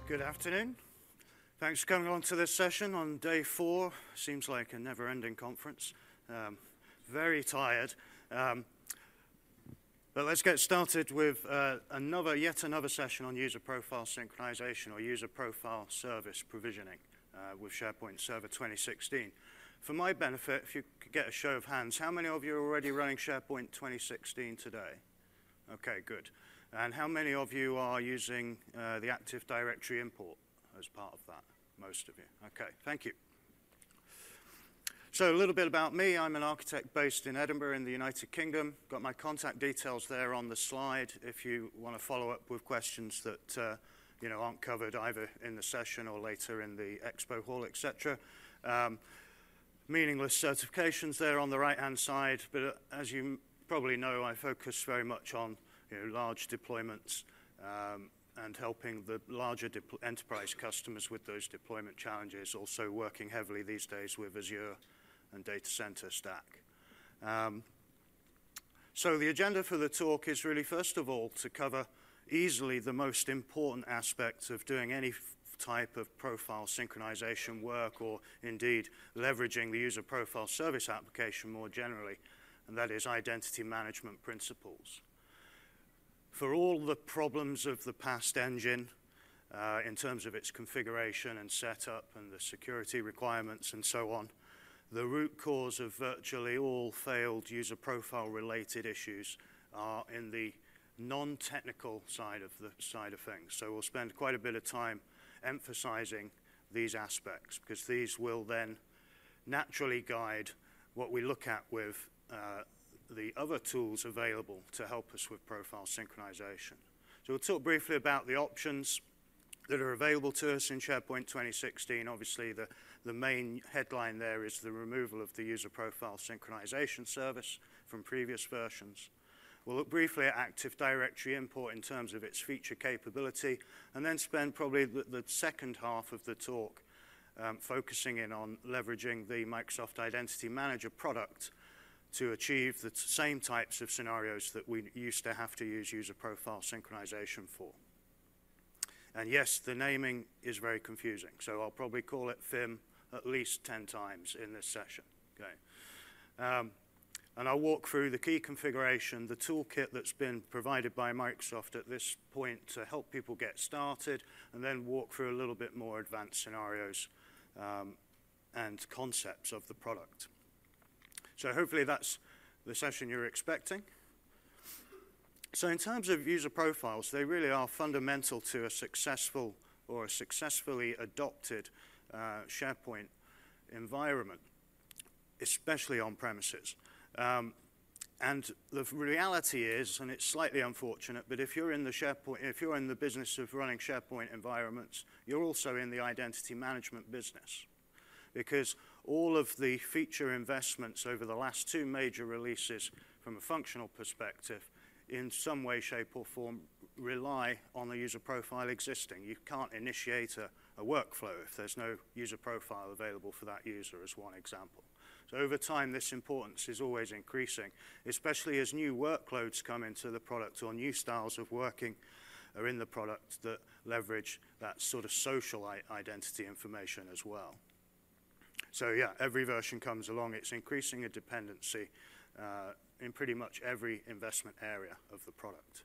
Good afternoon. Thanks for coming along to this session on day 4. Seems like a never-ending conference. Very tired. But let's get started with yet another session on user profile synchronization or user profile service provisioning with SharePoint Server 2016. For my benefit, if you could get a show of hands, how many of you are already running SharePoint 2016 today? Okay, good. And how many of you are using the Active Directory import as part of that? Most of you. Okay, thank you. So a little bit about me. I'm an architect based in Edinburgh in the United Kingdom. Got my contact details there on the slide if you want to follow up with questions that aren't covered either in the session or later in the expo hall, etc. Meaningless certifications there on the right-hand side, but as you probably know, I focus very much on large deployments and helping the larger enterprise customers with those deployment challenges, also working heavily these days with Azure and data center stack. So the agenda for the talk is really, first of all, to cover easily the most important aspects of doing any type of profile synchronization work, or indeed leveraging the user profile service application more generally, and that is identity management principles. For all the problems of the past engine in terms of its configuration and setup and the security requirements and so on, the root cause of virtually all failed user profile related issues are in the non-technical side of things. So we'll spend quite a bit of time emphasizing these aspects, because these will then naturally guide what we look at with the other tools available to help us with profile synchronization. So we'll talk briefly about the options that are available to us in SharePoint 2016. Obviously, the main headline there is the removal of the user profile synchronization service from previous versions. We'll look briefly at Active Directory import in terms of its feature capability, and then spend probably the second half of the talk focusing in on leveraging the Microsoft Identity Manager product to achieve the same types of scenarios that we used to have to use user profile synchronization for. And yes, the naming is very confusing, so I'll probably call it FIM at least 10 times in this session. Okay. And I'll walk through the key configuration, the toolkit that's been provided by Microsoft at this point to help people get started, and then walk through a little bit more advanced scenarios and concepts of the product. So hopefully that's the session you're expecting. So in terms of user profiles, they really are fundamental to a successful or a successfully adopted SharePoint environment, especially on premises. And the reality is, and it's slightly unfortunate, but if you're in the business of running SharePoint environments, you're also in the identity management business, because all of the feature investments over the last 2 major releases from a functional perspective in some way, shape, or form rely on the user profile existing. You can't initiate a workflow if there's no user profile available for that user, as one example. So over time, this importance is always increasing, especially as new workloads come into the product or new styles of working are in the product that leverage that sort of social identity information as well. So yeah, every version comes along, it's increasing a dependency in pretty much every investment area of the product.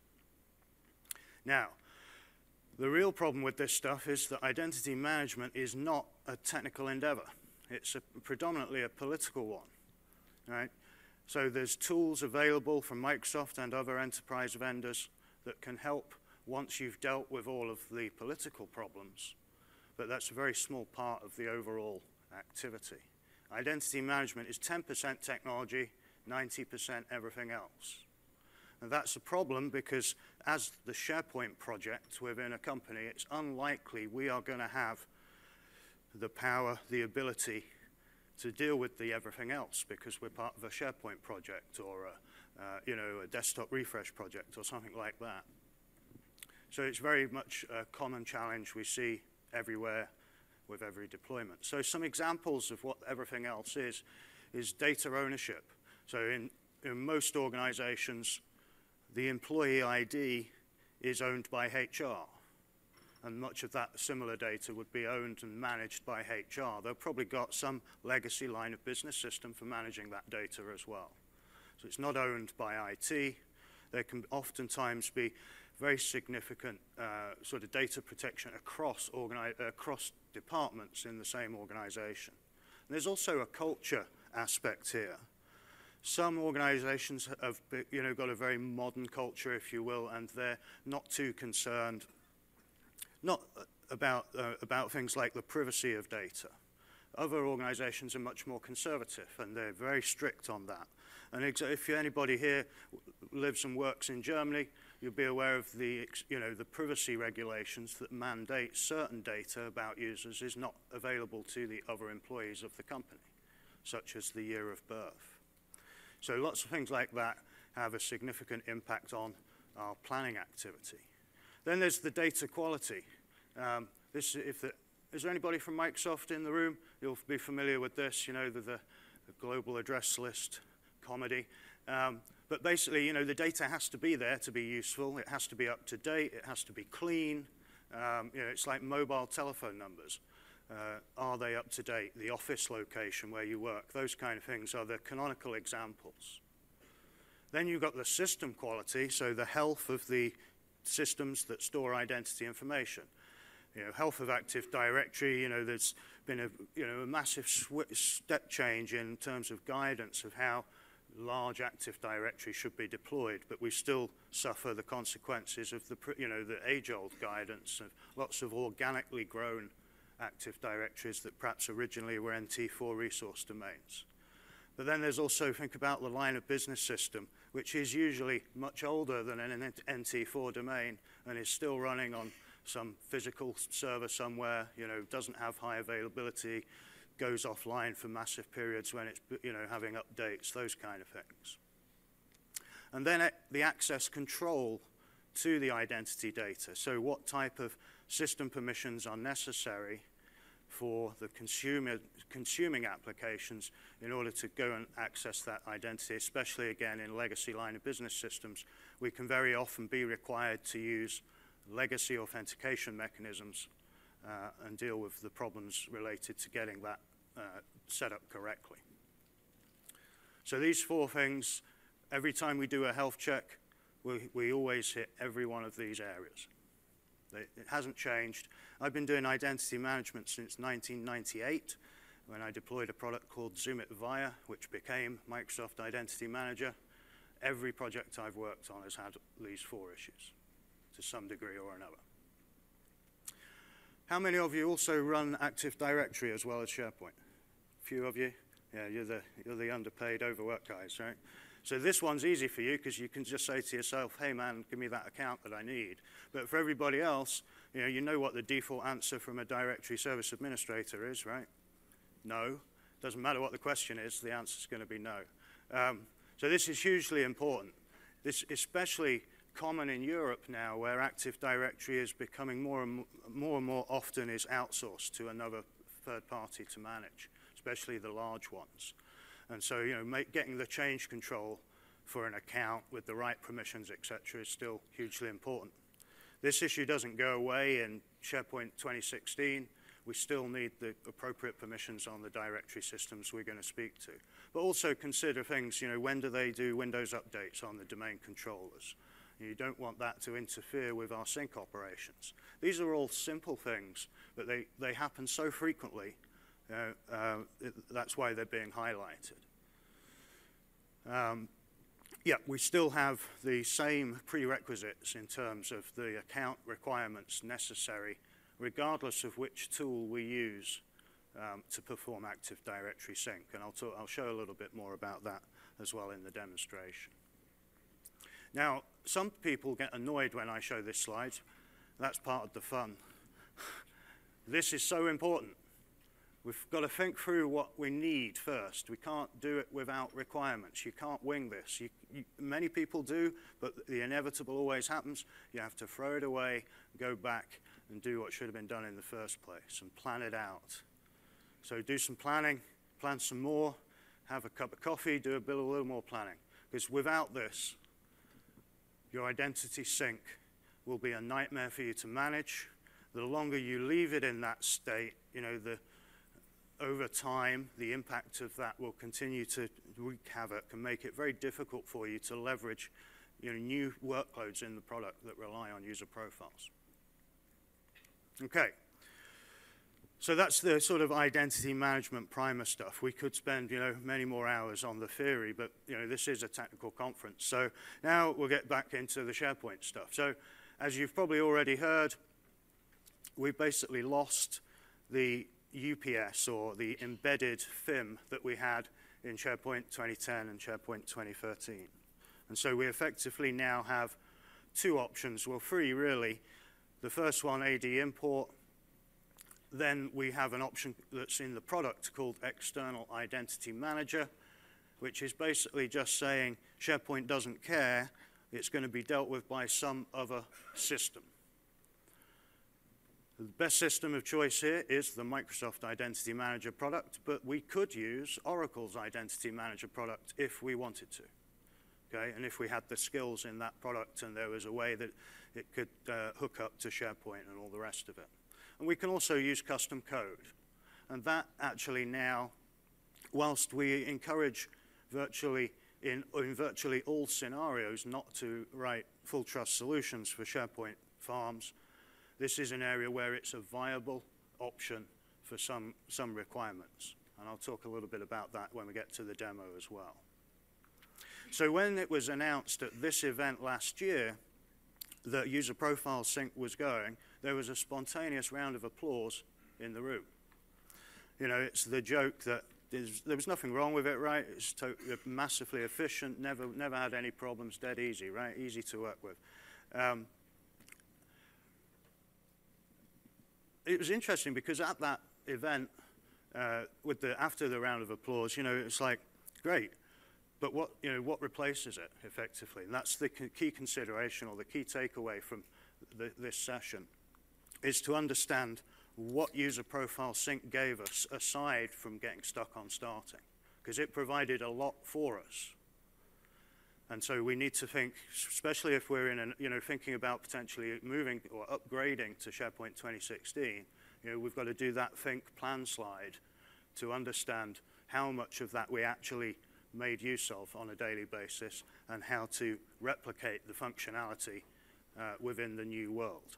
Now, the real problem with this stuff is that identity management is not a technical endeavor. It's predominantly a political one, right? So there's tools available from Microsoft and other enterprise vendors that can help once you've dealt with all of the political problems, but that's a very small part of the overall activity. Identity management is 10% technology, 90% everything else. And that's a problem because as the SharePoint project within a company, it's unlikely we are going to have the power, the ability to deal with the everything else because we're part of a SharePoint project or a desktop refresh project or something like that. So it's very much a common challenge we see everywhere with every deployment. So some examples of what everything else is data ownership. So in most organizations, the employee ID is owned by HR. and much of that similar data would be owned and managed by HR. They've probably got some legacy line of business system for managing that data as well. So it's not owned by IT. There can oftentimes be very significant sort of data protection across departments in the same organization. And there's also a culture aspect here. Some organizations have got a very modern culture, if you will, and they're not too concerned about things like the privacy of data. Other organizations are much more conservative, and they're very strict on that. And if anybody here lives and works in Germany, you'll be aware of the privacy regulations that mandate certain data about users is not available to the other employees of the company, such as the year of birth. So lots of things like that have a significant impact on our planning activity. Then there's the data quality. Is there anybody from Microsoft in the room? You'll be familiar with this, the global address list comedy. But basically, the data has to be there to be useful. It has to be up to date. It has to be clean. It's like mobile telephone numbers. Are they up to date? The office location where you work, those kind of things are the canonical examples. Then you've got the system quality, so the health of the systems that store identity information. Health of Active Directory, there's been a massive step change in terms of guidance of how large Active Directory should be deployed, but we still suffer the consequences of the age-old guidance of lots of organically grown Active Directories that perhaps originally were NT4 resource domains. But then there's also, think about the line of business system, which is usually much older than an NT4 domain and is still running on some physical server somewhere, doesn't have high availability, goes offline for massive periods when it's having updates, those kind of things. And then the access control to the identity data. So what type of system permissions are necessary for the consuming applications in order to go and access that identity, especially again in legacy line of business systems. We can very often be required to use legacy authentication mechanisms and deal with the problems related to getting that set up correctly. So these four things, every time we do a health check, we always hit every one of these areas. It hasn't changed. I've been doing identity management since 1998 when I deployed a product called Zoomit Via, which became Microsoft Identity Manager. Every project I've worked on has had these four issues to some degree or another. How many of you also run Active Directory as well as SharePoint? A few of you? Yeah, you're the underpaid, overworked guys, right? So this one's easy for you because you can just say to yourself, hey man, give me that account that I need. But for everybody else, you know what the default answer from a directory service administrator is, right? No. Doesn't matter what the question is, the answer's going to be no. So this is hugely important. This is especially common in Europe now, where Active Directory is becoming more and more often is outsourced to another third party to manage, especially the large ones. And so, getting the change control for an account with the right permissions, etc., is still hugely important. This issue doesn't go away in SharePoint 2016. We still need the appropriate permissions on the directory systems we're going to speak to. But also consider things, when do they do Windows updates on the domain controllers? You don't want that to interfere with our sync operations. These are all simple things, but they happen so frequently. That's why they're being highlighted. We still have the same prerequisites in terms of the account requirements necessary, regardless of which tool we use to perform Active Directory sync. And I'll show a little bit more about that as well in the demonstration. Now, some people get annoyed when I show this slide. That's part of the fun. This is so important. We've got to think through what we need first. We can't do it without requirements. You can't wing this. Many people do, but the inevitable always happens. You have to throw it away, go back, and do what should have been done in the first place, and plan it out. So do some planning, plan some more, have a cup of coffee, do a little more planning. Because without this, your identity sync will be a nightmare for you to manage. the longer you leave it in that state, you know, over time, the impact of that will continue to wreak havoc and make it very difficult for you to leverage, you know, new workloads in the product that rely on user profiles. Okay. So that's the sort of identity management primer stuff. We could spend, you know, many more hours on the theory, but, you know, this is a technical conference. So now we'll get back into the SharePoint stuff. So as you've probably already heard, we basically lost the UPS, or the embedded FIM, that we had in SharePoint 2010 and SharePoint 2013. And so we effectively now have two options, well, three really. The first one, AD import. Then we have an option that's in the product called External Identity Manager, which is basically just saying SharePoint doesn't care, it's going to be dealt with by some other system. The best system of choice here is the Microsoft Identity Manager product, but we could use Oracle's Identity Manager product if we wanted to, okay? And if we had the skills in that product and there was a way that it could hook up to SharePoint and all the rest of it. And we can also use custom code. And that actually now, whilst we encourage in virtually all scenarios not to write full trust solutions for SharePoint farms, this is an area where it's a viable option for some requirements. And I'll talk a little bit about that when we get to the demo as well. So when it was announced at this event last year that user profile sync was going, there was a spontaneous round of applause in the room. You know, it's the joke that there was nothing wrong with it, right? It's massively efficient, never had any problems, dead easy, right? Easy to work with. It was interesting because at that event, after the round of applause, you know, it's like, great, but what replaces it effectively? And that's the key consideration, or the key takeaway from this session, is to understand what user profile sync gave us aside from getting stuck on starting, because it provided a lot for us. And so we need to think, especially if we're thinking about potentially moving or upgrading to SharePoint 2016, you know, we've got to do that think plan slide to understand how much of that we actually made use of on a daily basis and how to replicate the functionality within the new world.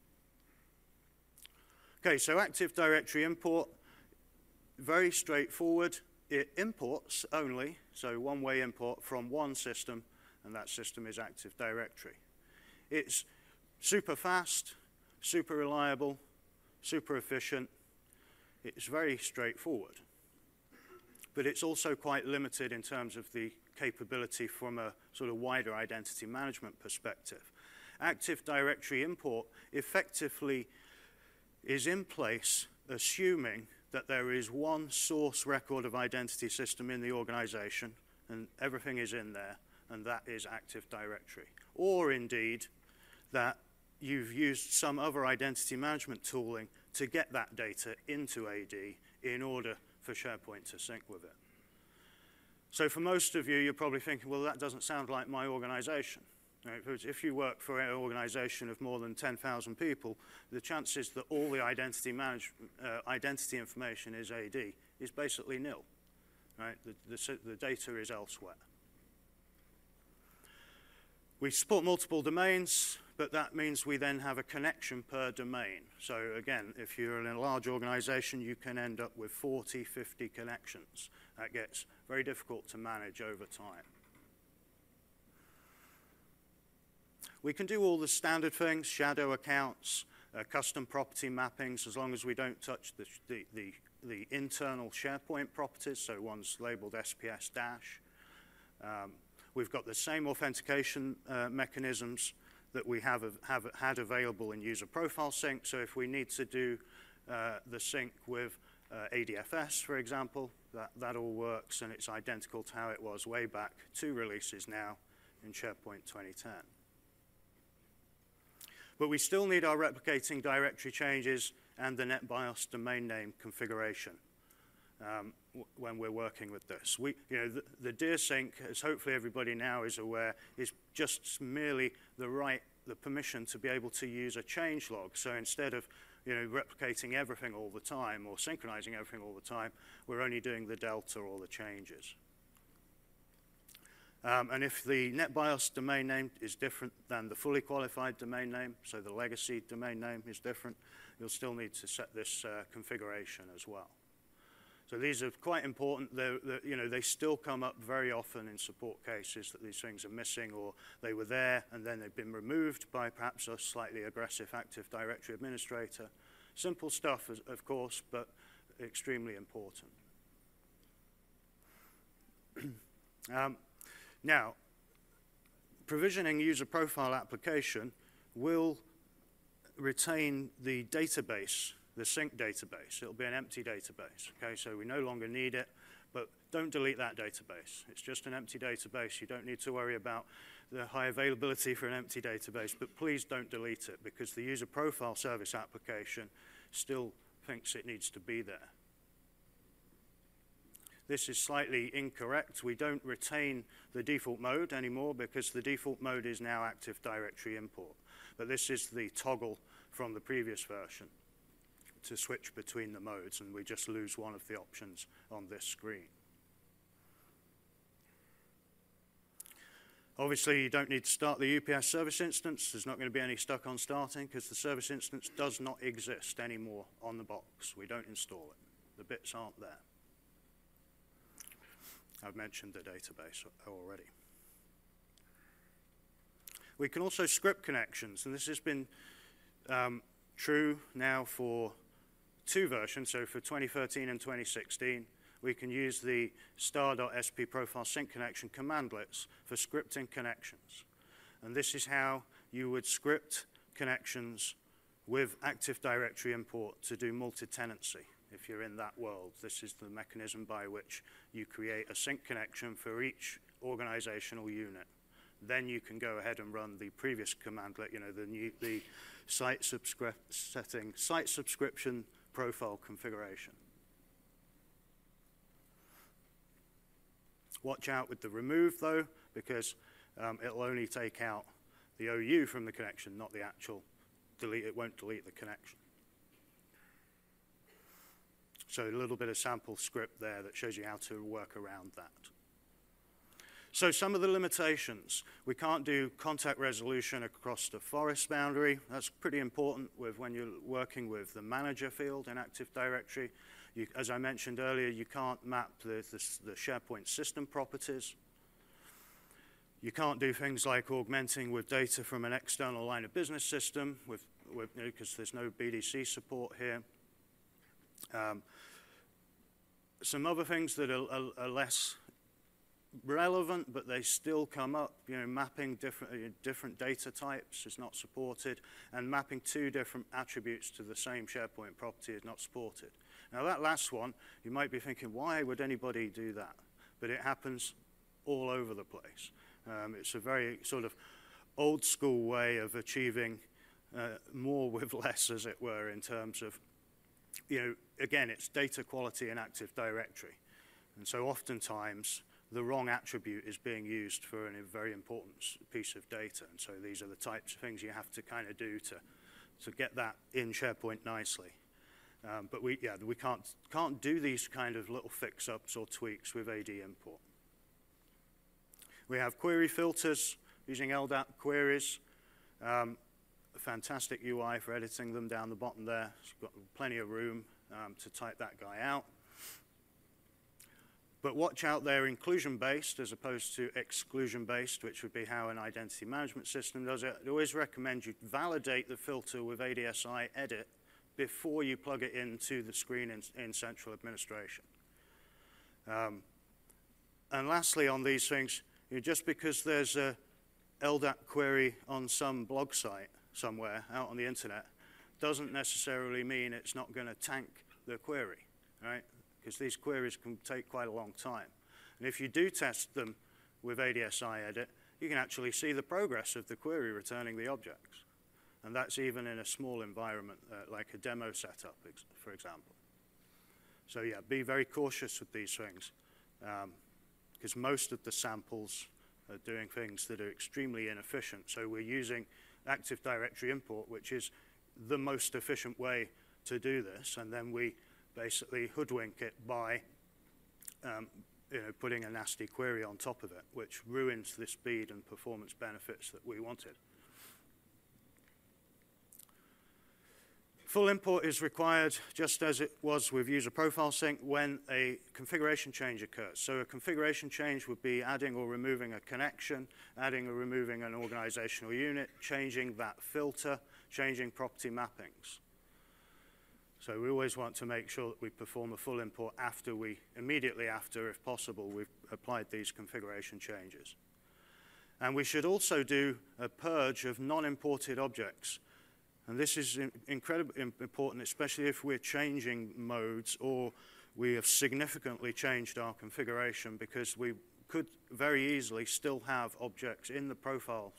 Okay, so Active Directory import, very straightforward. It imports only, so one-way import from one system, and that system is Active Directory. It's super fast, super reliable, super efficient. It's very straightforward. But it's also quite limited in terms of the capability from a sort of wider identity management perspective. Active Directory import effectively is in place assuming that there is one source record of identity system in the organization, and everything is in there, and that is Active Directory. Or indeed, that you've used some other identity management tooling to get that data into AD in order for SharePoint to sync with it. So for most of you, you're probably thinking, well, that doesn't sound like my organization. If you work for an organization of more than 10,000 people, the chances that all the identity information is AD is basically nil. Right? The data is elsewhere. We support multiple domains, but that means we then have a connection per domain. So again, if you're in a large organization, you can end up with 40, 50 connections. That gets very difficult to manage over time. We can do all the standard things, shadow accounts, custom property mappings, as long as we don't touch the internal SharePoint properties, so ones labeled SPS-. We've got the same authentication mechanisms that we have had available in user profile sync. So if we need to do the sync with ADFS, for example, that all works, and it's identical to how it was way back 2 releases now in SharePoint 2010. But we still need our replicating directory changes and the NetBIOS domain name configuration when we're working with this. The DIR sync, as hopefully everybody now is aware, is just merely the right the permission to be able to use a change log. So instead of replicating everything all the time or synchronizing everything all the time, we're only doing the delta or the changes. And if the NetBIOS domain name is different than the fully qualified domain name, so the legacy domain name is different, you'll still need to set this configuration as well. So these are quite important. They still come up very often in support cases that these things are missing, or they were there and then they've been removed by perhaps a slightly aggressive Active Directory administrator. Simple stuff, of course, but extremely important. Now, provisioning user profile application will retain the database, the sync database. It'll be an empty database, okay? So we no longer need it, but don't delete that database. It's just an empty database. You don't need to worry about the high availability for an empty database, but please don't delete it because the user profile service application still thinks it needs to be there. This is slightly incorrect. We don't retain the default mode anymore because the default mode is now Active Directory import. But this is the toggle from the previous version to switch between the modes, and we just lose one of the options on this screen. Obviously, you don't need to start the UPS service instance. There's not going to be any stuck on starting because the service instance does not exist anymore on the box. We don't install it. The bits aren't there. I've mentioned the database already. We can also script connections, and this has been true now for 2 versions. So for 2013 and 2016, we can use the star.sp profile sync connection commandlets for scripting connections. And this is how you would script connections with Active Directory import to do multi-tenancy. If you're in that world, this is the mechanism by which you create a sync connection for each organizational unit. Then you can go ahead and run the previous commandlet, the site subscription profile configuration. Watch out with the remove, though, because it'll only take out the OU from the connection, not the actual delete. It won't delete the connection. So a little bit of sample script there that shows you how to work around that. So some of the limitations. We can't do contact resolution across the forest boundary. That's pretty important when you're working with the manager field in Active Directory. As I mentioned earlier, you can't map the SharePoint system properties. You can't do things like augmenting with data from an external line of business system because there's no BDC support here. Some other things that are less relevant, but they still come up. Mapping different data types is not supported, and mapping 2 different attributes to the same SharePoint property is not supported. Now that last one, you might be thinking, why would anybody do that? But it happens all over the place. It's a very sort of old school way of achieving more with less, as it were, in terms of again, it's data quality in Active Directory. And so oftentimes, the wrong attribute is being used for a very important piece of data. And so these are the types of things you have to kind of do to get that in SharePoint nicely. But we can't do these kind of little fix-ups or tweaks with AD import. We have query filters using LDAP queries. A fantastic UI for editing them down the bottom there. It's got plenty of room to type that guy out. But watch out, they're inclusion-based as opposed to exclusion-based, which would be how an identity management system does it. I always recommend you validate the filter with ADSI edit before you plug it into the screen in central administration. And lastly on these things, just because there's a LDAP query on some blog site somewhere out on the internet doesn't necessarily mean it's not going to tank the query, right? Because these queries can take quite a long time. And if you do test them with ADSI edit, you can actually see the progress of the query returning the objects. And that's even in a small environment, like a demo setup, for example. So yeah, be very cautious with these things, because most of the samples are doing things that are extremely inefficient. So we're using Active Directory import, which is the most efficient way to do this, and then we basically hoodwink it by putting a nasty query on top of it, which ruins the speed and performance benefits that we wanted. Full import is required, just as it was with user profile sync, when a configuration change occurs. So a configuration change would be adding or removing a connection, adding or removing an organizational unit, changing that filter, changing property mappings. So we always want to make sure that we perform a full import immediately after, if possible, we've applied these configuration changes. And we should also do a purge of non-imported objects. And this is incredibly important, especially if we're changing modes or we have significantly changed our configuration, because we could very easily still have objects in the profile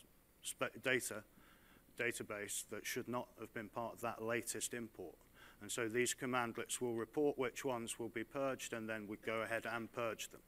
database that should not have been part of that latest import. And so these commandlets will report which ones will be purged, and then we go ahead and purge them.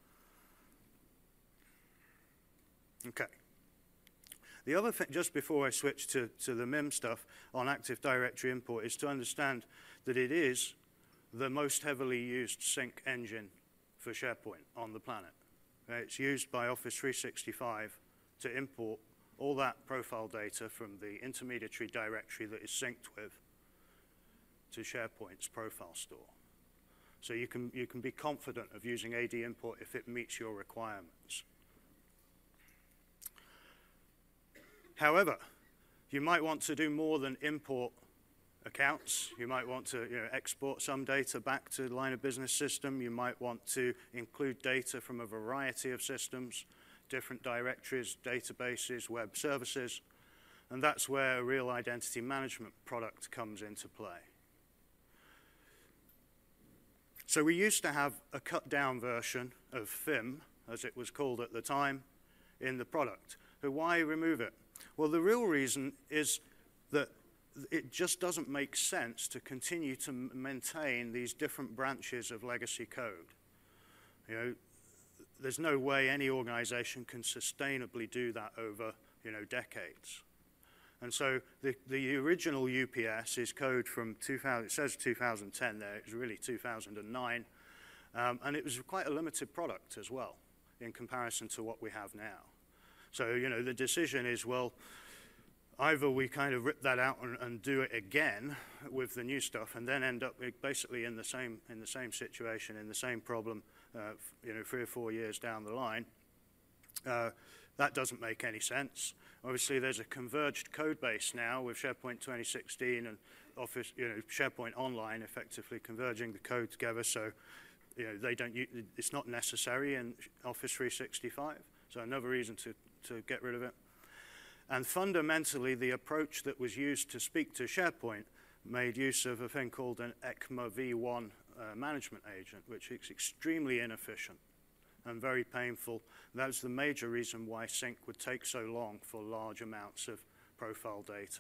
Okay. The other thing, just before I switch to the MIM stuff on Active Directory import, is to understand that it is the most heavily used sync engine for SharePoint on the planet. It's used by Office 365 to import all that profile data from the intermediary directory that is synced with to SharePoint's profile store. So you can be confident of using AD import if it meets your requirements. However, you might want to do more than import accounts. You might want to export some data back to the line of business system. You might want to include data from a variety of systems, different directories, databases, web services. And that's where a real identity management product comes into play. So we used to have a cut-down version of FIM, as it was called at the time, in the product. So why remove it? Well, the real reason is that it just doesn't make sense to continue to maintain these different branches of legacy code. There's no way any organization can sustainably do that over, decades. And so the original UPS is code from 2000, it says 2010 there, it was really 2009. And it was quite a limited product as well in comparison to what we have now. So, the decision is, well, either we kind of rip that out and do it again with the new stuff and then end up basically in the same situation, in the same problem, 3 or 4 years down the line. That doesn't make any sense. Obviously, there's a converged code base now with SharePoint 2016 and Office, SharePoint Online effectively converging the code together. So, it's not necessary in Office 365. So another reason to get rid of it. And fundamentally, the approach that was used to speak to SharePoint made use of a thing called an ECMA v1 management agent, which is extremely inefficient and very painful. That's the major reason why sync would take so long for large amounts of profile data.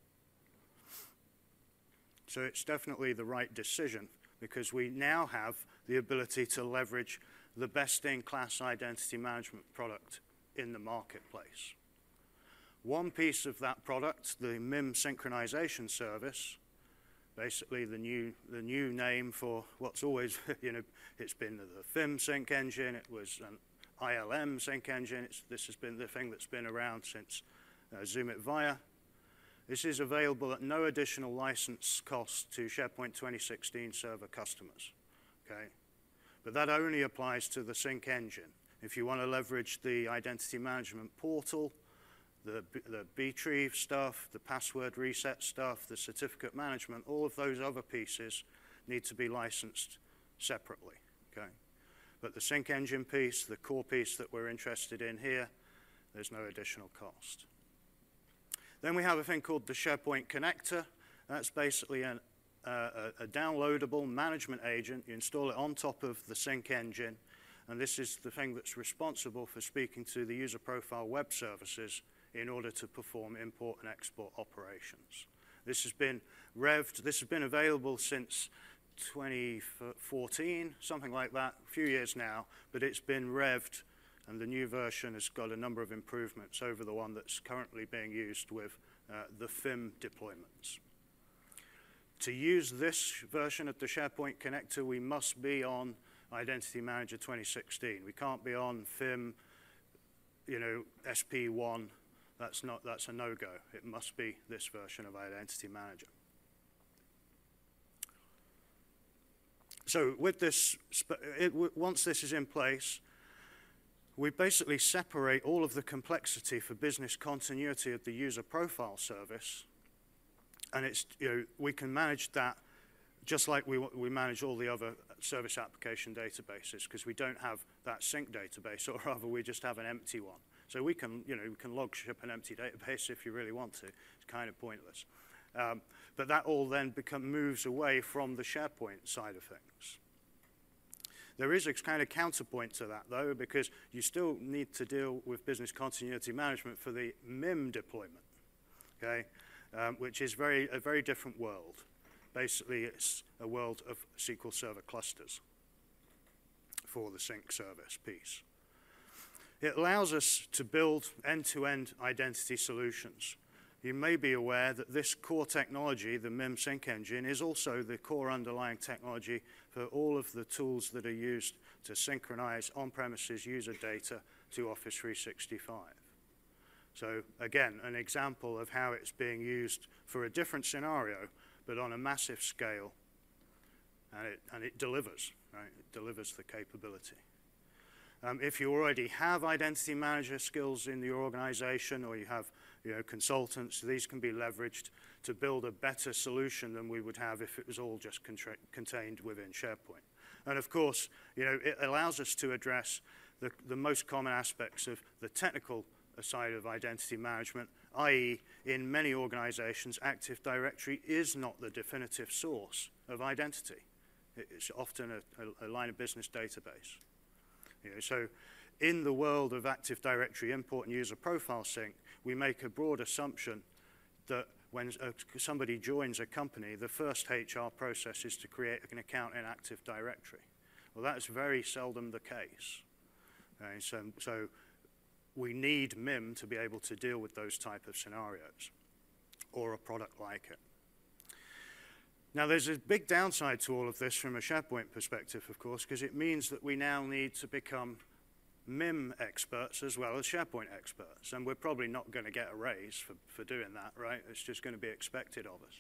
So it's definitely the right decision, because we now have the ability to leverage the best-in-class identity management product in the marketplace. One piece of that product, the MIM synchronization service, basically the new name for what's always, it's been the FIM sync engine, it was an ILM sync engine, this has been the thing that's been around since Zoom It Via. This is available at no additional license cost to SharePoint 2016 server customers, okay? But that only applies to the sync engine. If you want to leverage the identity management portal, the btrieve stuff, the password reset stuff, the certificate management, all of those other pieces need to be licensed separately, okay? But the sync engine piece, the core piece that we're interested in here, there's no additional cost. Then we have a thing called the SharePoint Connector. That's basically a downloadable management agent. You install it on top of the sync engine, and this is the thing that's responsible for speaking to the user profile web services in order to perform import and export operations. This has been revved, this has been available since 2014, something like that, a few years now, but it's been revved and the new version has got a number of improvements over the one that's currently being used with the FIM deployments. To use this version of the SharePoint connector, we must be on Identity Manager 2016. We can't be on FIM, SP1. That's a no-go. It must be this version of Identity Manager. So with this, once this is in place, we basically separate all of the complexity for business continuity of the user profile service, and we can manage that just like we manage all the other service application databases, because we don't have that sync database, or rather we just have an empty one. So we can log ship an empty database if you really want to. It's kind of pointless. But that all then moves away from the SharePoint side of things. There is a kind of counterpoint to that, though, because you still need to deal with business continuity management for the MIM deployment, okay, which is a very different world. Basically, it's a world of SQL Server clusters for the sync service piece. It allows us to build end-to-end identity solutions. You may be aware that this core technology, the MIM sync engine, is also the core underlying technology for all of the tools that are used to synchronize on-premises user data to Office 365. So again, an example of how it's being used for a different scenario, but on a massive scale, and it delivers, right? It delivers the capability. If you already have identity manager skills in your organization, or you have consultants, these can be leveraged to build a better solution than we would have if it was all just contained within SharePoint. And of course, it allows us to address the most common aspects of the technical side of identity management, i.e., in many organizations, Active Directory is not the definitive source of identity. It's often a line of business database. So in the world of Active Directory import and user profile sync, we make a broad assumption that when somebody joins a company, the first HR process is to create an account in Active Directory. Well, that's very seldom the case. Okay, so we need MIM to be able to deal with those type of scenarios, or a product like it. Now, there's a big downside to all of this from a SharePoint perspective, of course, because it means that we now need to become MIM experts as well as SharePoint experts, and we're probably not going to get a raise for doing that, right? It's just going to be expected of us.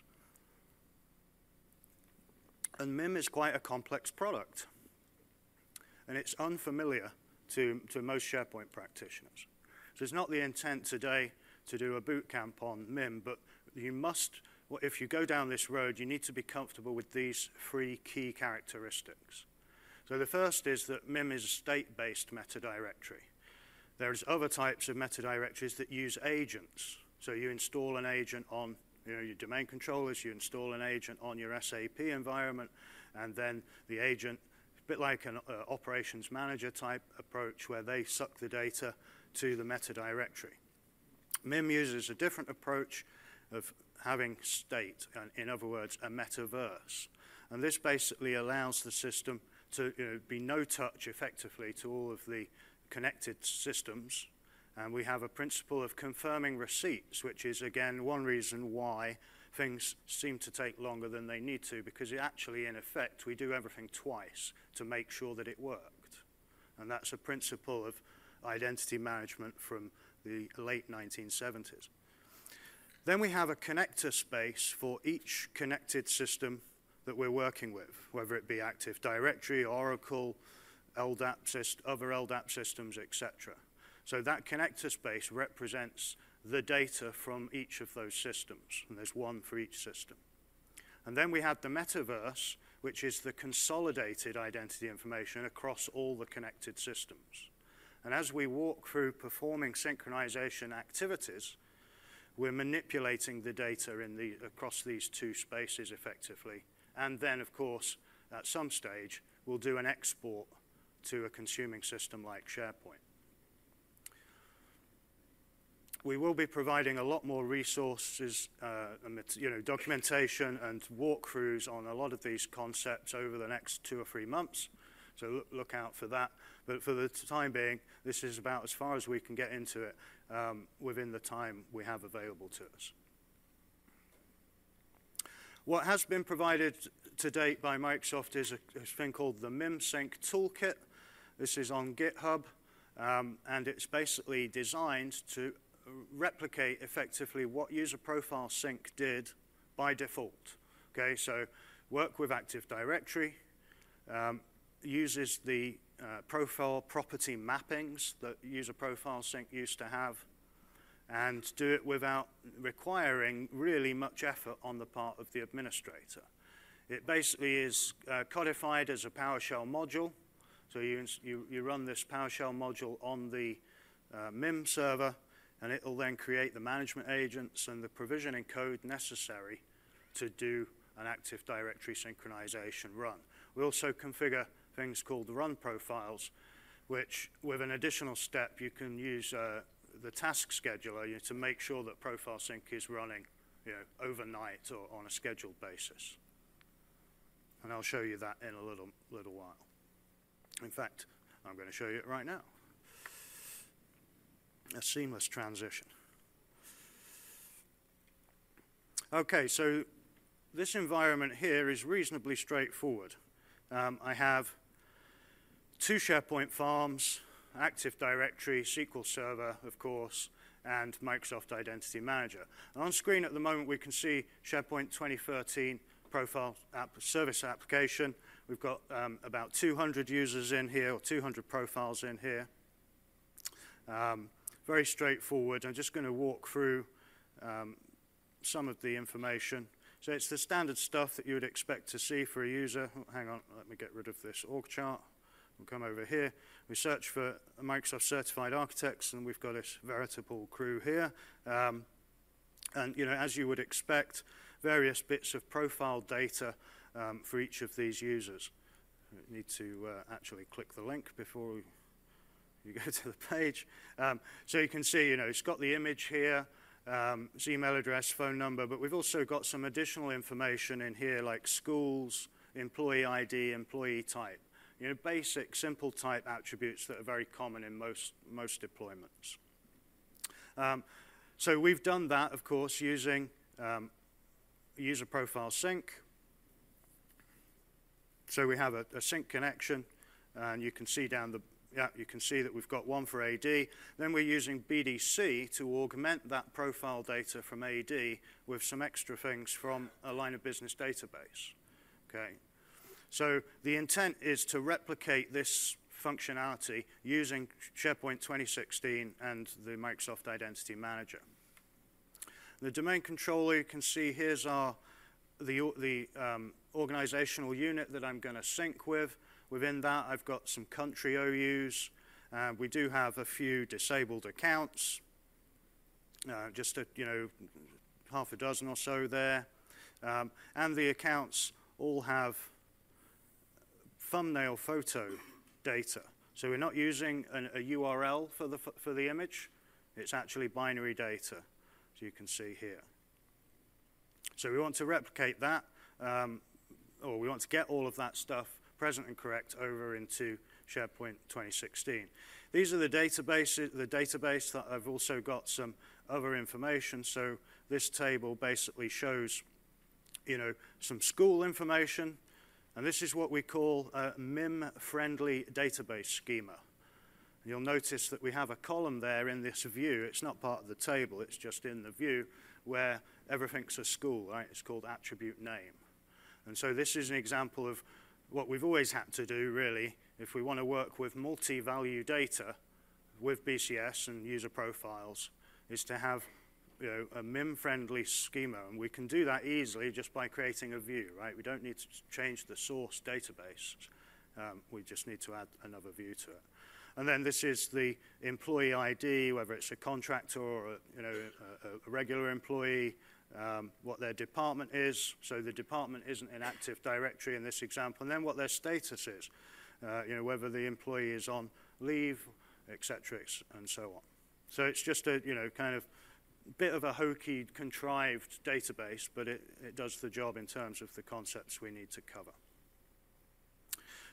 And MIM is quite a complex product, and it's unfamiliar to most SharePoint practitioners. So it's not the intent today to do a boot camp on MIM, but you must, if you go down this road, you need to be comfortable with these 3 key characteristics. So the first is that MIM is a state-based metadirectory. There's other types of metadirectories that use agents. So you install an agent on your domain controllers, you install an agent on your SAP environment, and then the agent, a bit like an operations manager type approach, where they suck the data to the metadirectory. MIM uses a different approach of having state, in other words, a metaverse. And this basically allows the system to be no-touch effectively to all of the connected systems. And we have a principle of confirming receipts, which is, again, one reason why things seem to take longer than they need to, because actually, in effect, we do everything twice to make sure that it worked. And that's a principle of identity management from the late 1970s. Then we have a connector space for each connected system that we're working with, whether it be Active Directory, Oracle, LDAP, other LDAP systems, etc. So that connector space represents the data from each of those systems, and there's one for each system. And then we have the metaverse, which is the consolidated identity information across all the connected systems. And as we walk through performing synchronization activities, we're manipulating the data across these 2 spaces effectively. And then, of course, at some stage, we'll do an export to a consuming system like SharePoint. We will be providing a lot more resources, documentation and walkthroughs on a lot of these concepts over the next 2 or 3 months. So look out for that. But for the time being, this is about as far as we can get into it within the time we have available to us. What has been provided to date by Microsoft is a thing called the MimSync Toolkit. This is on GitHub, and it's basically designed to replicate effectively what User Profile Sync did by default. Okay, so work with Active Directory, uses the profile property mappings that User Profile Sync used to have, and do it without requiring really much effort on the part of the administrator. It basically is codified as a PowerShell module. So you run this PowerShell module on the MIM server, and it will then create the management agents and the provisioning code necessary to do an Active Directory synchronization run. We also configure things called run profiles, which with an additional step you can use the task scheduler to make sure that Profile Sync is running overnight or on a scheduled basis. And I'll show you that in a little while. In fact, I'm going to show you it right now. A seamless transition. Okay, so this environment here is reasonably straightforward. I have 2 SharePoint farms, Active Directory, SQL Server, of course, and Microsoft Identity Manager. And on screen at the moment, we can see SharePoint 2013 profile service application. We've got about 200 users in here, or 200 profiles in here. Very straightforward. I'm just going to walk through some of the information. So it's the standard stuff that you would expect to see for a user. Oh, hang on, let me get rid of this org chart. We'll come over here. We search for Microsoft Certified Architects, and we've got this veritable crew here. And as you would expect, various bits of profile data for each of these users. You need to actually click the link before you go to the page. So you can see, it's got the image here, its email address, phone number, but we've also got some additional information in here like schools, employee ID, employee type. Basic, simple type attributes that are very common in most deployments. So we've done that, of course, using User Profile Sync. So we have a sync connection, and you can see you can see that we've got one for AD. Then we're using BDC to augment that profile data from AD with some extra things from a line of business database. Okay. So the intent is to replicate this functionality using SharePoint 2016 and the Microsoft Identity Manager. The domain controller, you can see here's the organizational unit that I'm going to sync with. Within that, I've got some country OUs. We do have a few disabled accounts, just half a dozen or so there. And the accounts all have thumbnail photo data. So we're not using a URL for the image. It's actually binary data, as you can see here. So we want to replicate that, or we want to get all of that stuff present and correct over into SharePoint 2016. These are the databases, the database that I've also got some other information. So this table basically shows, some school information. And this is what we call a MIM-friendly database schema. And you'll notice that we have a column there in this view. It's not part of the table, it's just in the view where everything's a school, right? It's called attribute name. And so this is an example of what we've always had to do, really, if we want to work with multi-value data with BCS and user profiles, is to have a MIM-friendly schema, and we can do that easily just by creating a view, right? We don't need to change the source database. We just need to add another view to it. And then this is the employee ID, whether it's a contractor or a regular employee, what their department is. So the department isn't in Active Directory in this example. And then what their status is, whether the employee is on leave, et cetera, and so on. So it's just a kind of bit of a hokey, contrived database, but it does the job in terms of the concepts we need to cover.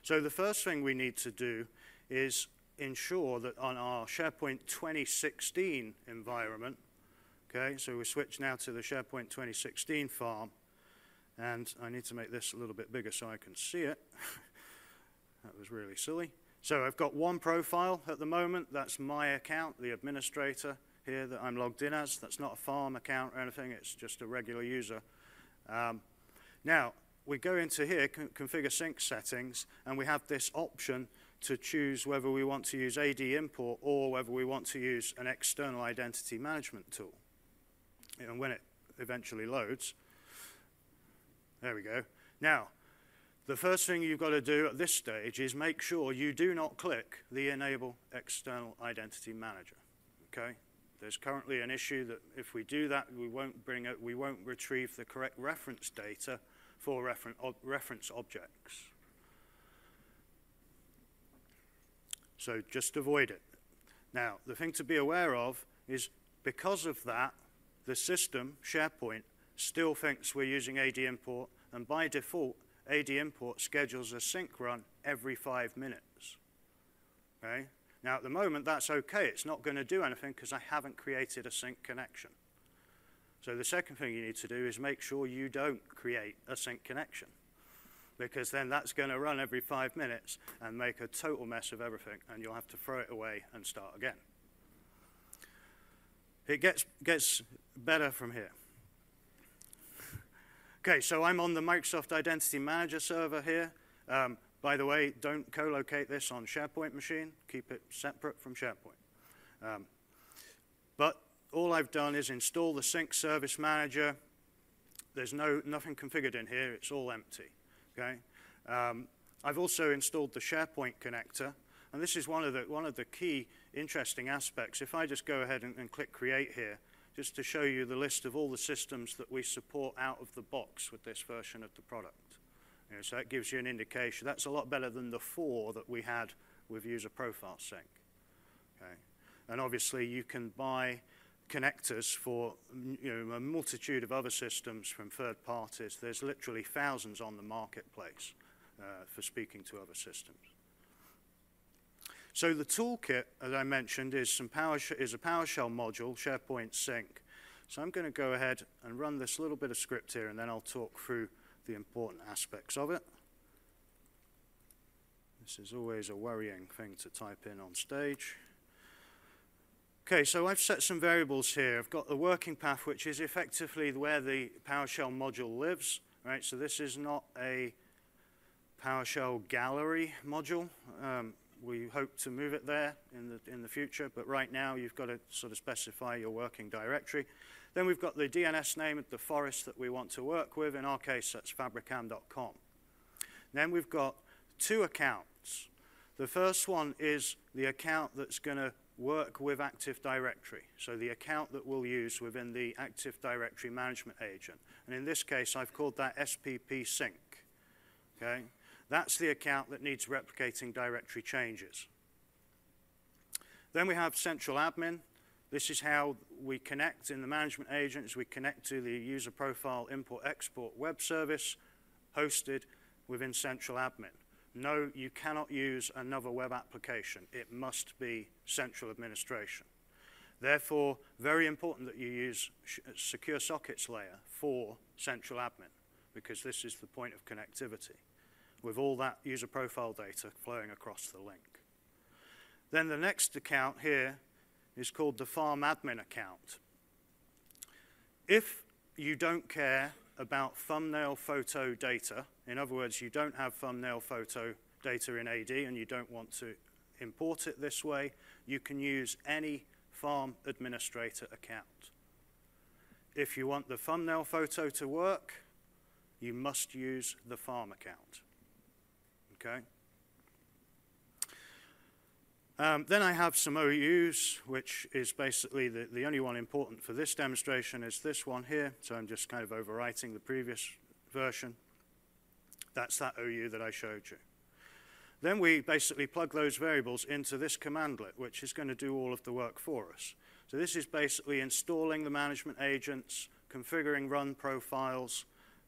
So the first thing we need to do is ensure that on our SharePoint 2016 environment, okay, so we switch now to the SharePoint 2016 farm, and I need to make this a little bit bigger so I can see it. That was really silly. So I've got one profile at the moment. That's my account, the administrator here that I'm logged in as. That's not a farm account or anything. It's just a regular user. Now, we go into here, configure sync settings, and we have this option to choose whether we want to use AD import or whether we want to use an external identity management tool. And when it eventually loads, there we go. Now, the first thing you've got to do at this stage is make sure you do not click the Enable External Identity Manager. Okay? There's currently an issue that if we do that, we won't retrieve the correct reference data for reference objects. So just avoid it. Now, the thing to be aware of is because of that, the system, SharePoint, still thinks we're using AD import, and by default, AD import schedules a sync run every 5 minutes. Okay? Now, at the moment, that's okay. It's not going to do anything because I haven't created a sync connection. So the second thing you need to do is make sure you don't create a sync connection, because then that's going to run every 5 minutes and make a total mess of everything, and you'll have to throw it away and start again. It gets better from here. Okay, so I'm on the Microsoft Identity Manager server here. By the way, don't co-locate this on SharePoint machine. Keep it separate from SharePoint. But all I've done is install the Sync Service Manager. There's nothing configured in here. It's all empty. Okay? I've also installed the SharePoint connector. And this is one of the key interesting aspects. If I just go ahead and click Create here, just to show you the list of all the systems that we support out of the box with this version of the product. You know, so that gives you an indication. That's a lot better than the 4 that we had with User Profile Sync. Okay? And obviously, you can buy connectors for a multitude of other systems from third parties. There's literally thousands on the marketplace for speaking to other systems. So the toolkit, as I mentioned, is a PowerShell module, SharePoint Sync. So I'm going to go ahead and run this little bit of script here, and then I'll talk through the important aspects of it. This is always a worrying thing to type in on stage. Okay, so I've set some variables here. I've got the working path, which is effectively where the PowerShell module lives. Right? So this is not a PowerShell gallery module. We hope to move it there in the future, but right now you've got to sort of specify your working directory. Then we've got the DNS name of the forest that we want to work with. In our case, that's fabricam.com. Then we've got 2 accounts. The first one is the account that's going to work with Active Directory, so the account that we'll use within the Active Directory Management Agent. And in this case, I've called that SPP Sync. Okay? That's the account that needs replicating directory changes. Then we have Central Admin. This is how we connect in the management agents. We connect to the user profile import-export web service hosted within Central Admin. No, you cannot use another web application. It must be central administration. Therefore, very important that you use Secure Sockets layer for Central Admin, because this is the point of connectivity, with all that user profile data flowing across the link. Then the next account here is called the Farm Admin account. If you don't care about thumbnail photo data, in other words, you don't have thumbnail photo data in AD and you don't want to import it this way, you can use any Farm Administrator account. If you want the thumbnail photo to work, you must use the Farm account. Okay. Then I have some OUs, which is basically the only one important for this demonstration is this one here. So I'm just kind of overwriting the previous version. That's that OU that I showed you. Then we basically plug those variables into this commandlet, which is going to do all of the work for us. So this is basically installing the management agents, configuring run profiles.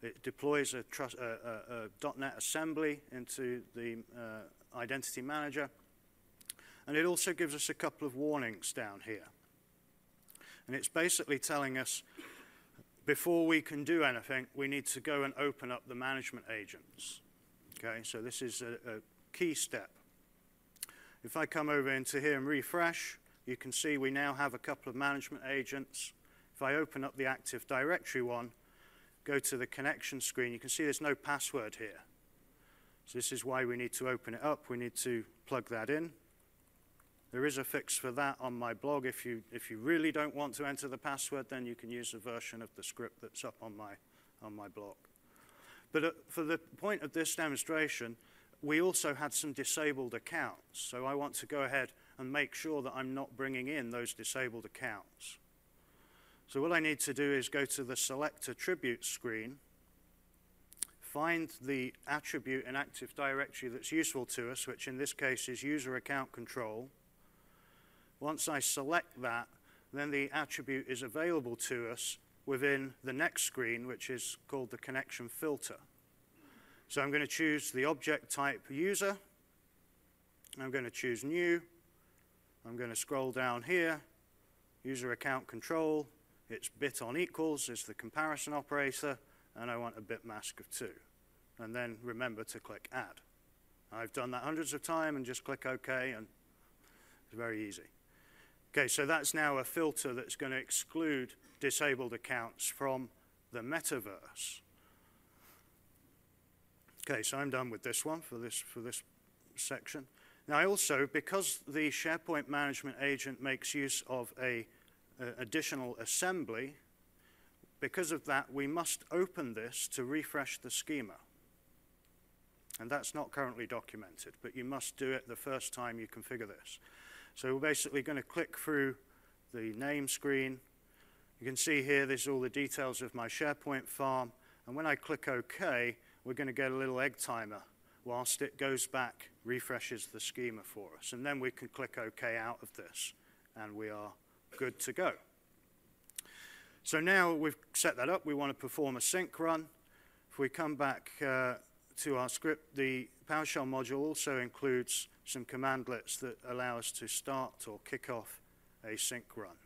It deploys a .NET assembly into the Identity Manager. And it also gives us a couple of warnings down here. And it's basically telling us, before we can do anything, we need to go and open up the management agents. Okay, so this is a key step. If I come over into here and refresh, you can see we now have a couple of management agents. If I open up the Active Directory one, go to the connection screen, you can see there's no password here. So this is why we need to open it up. We need to plug that in. There is a fix for that on my blog. If you really don't want to enter the password, then you can use a version of the script that's up on my blog. But for the point of this demonstration, we also had some disabled accounts. So I want to go ahead and make sure that I'm not bringing in those disabled accounts. So what I need to do is go to the Select Attributes screen, find the attribute in Active Directory that's useful to us, which in this case is User Account Control. Once I select that, then the attribute is available to us within the next screen, which is called the Connection Filter. So I'm going to choose the object type User. I'm going to choose New. I'm going to scroll down here, User Account Control. It's bit on equals is the comparison operator, and I want a bit mask of 2. And then remember to click Add. I've done that hundreds of times and just click OK, and it's very easy. Okay, so that's now a filter that's going to exclude disabled accounts from the metaverse. Okay, so I'm done with this one for this section. Now I also, because the SharePoint Management Agent makes use of a additional assembly, because of that, we must open this to refresh the schema. And that's not currently documented, but you must do it the first time you configure this. So we're basically going to click through the name screen. You can see here, there's all the details of my SharePoint farm. And when I click OK, we're going to get a little egg timer whilst it goes back, refreshes the schema for us. And then we can click OK out of this, and we are good to go. So now we've set that up, we want to perform a sync run. If we come back to our script, the PowerShell module also includes some commandlets that allow us to start or kick off a sync run.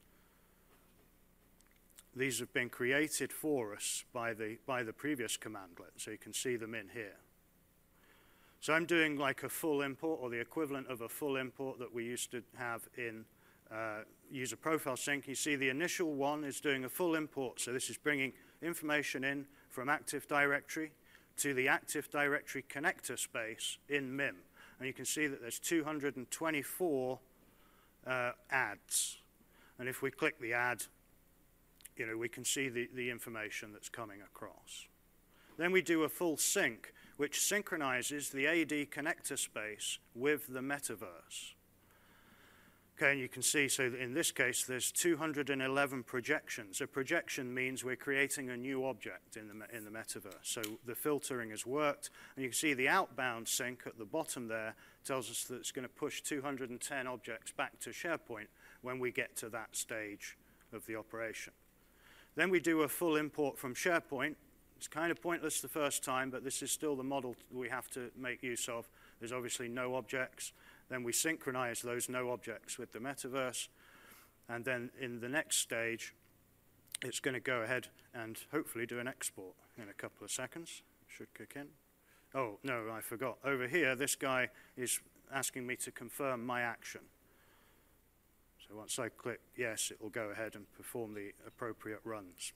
These have been created for us by the previous commandlet, so you can see them in here. So I'm doing like a full import, or the equivalent of a full import that we used to have in User Profile Sync. You see the initial one is doing a full import, so this is bringing information in from Active Directory to the Active Directory connector space in MIM. And you can see that there's 224 ads. And if we click the ad, we can see the information that's coming across. Then we do a full sync, which synchronizes the AD connector space with the metaverse. Okay, and you can see, so in this case, there's 211 projections. A projection means we're creating a new object in the metaverse. So the filtering has worked, and you can see the outbound sync at the bottom there tells us that it's going to push 210 objects back to SharePoint when we get to that stage of the operation. Then we do a full import from SharePoint. It's kind of pointless the first time, but this is still the model we have to make use of. There's obviously no objects. Then we synchronize those no objects with the metaverse. And then in the next stage, it's going to go ahead and hopefully do an export in a couple of seconds. Should kick in. Oh, no, I forgot. Over here, this guy is asking me to confirm my action. So once I click yes, it will go ahead and perform the appropriate runs.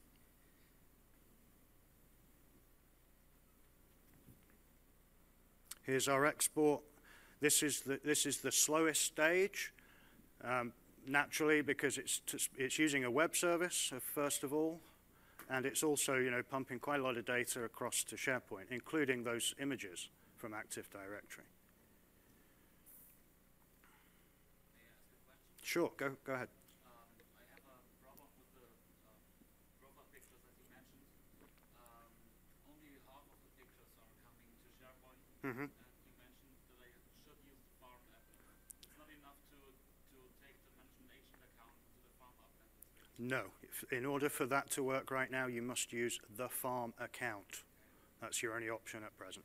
Here's our export. This is the slowest stage, naturally, because it's using a web service, first of all, and it's also pumping quite a lot of data across to SharePoint, including those images from Active Directory. Sure, go ahead. I have a problem with the profile pictures that you mentioned. Only half of the pictures are coming to SharePoint. Mm-hmm. And you mentioned that I should use the farm app. It's not enough to take the management agent account to the farm app. No. In order for that to work right now, you must use the farm account. That's your only option at present.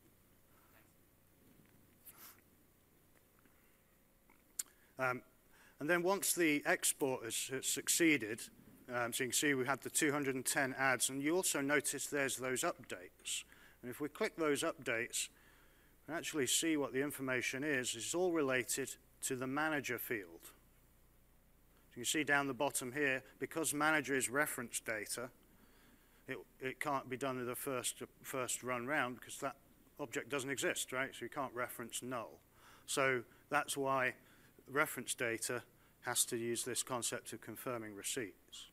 And then once the export has succeeded, so you can see we had the 210 ads, and you also notice there's those updates. And if we click those updates, we can actually see what the information is. It's all related to the manager field. So you can see down the bottom here, because manager is reference data, it can't be done in the first run round because that object doesn't exist, right? So you can't reference null. So that's why reference data has to use this concept of confirming receipts.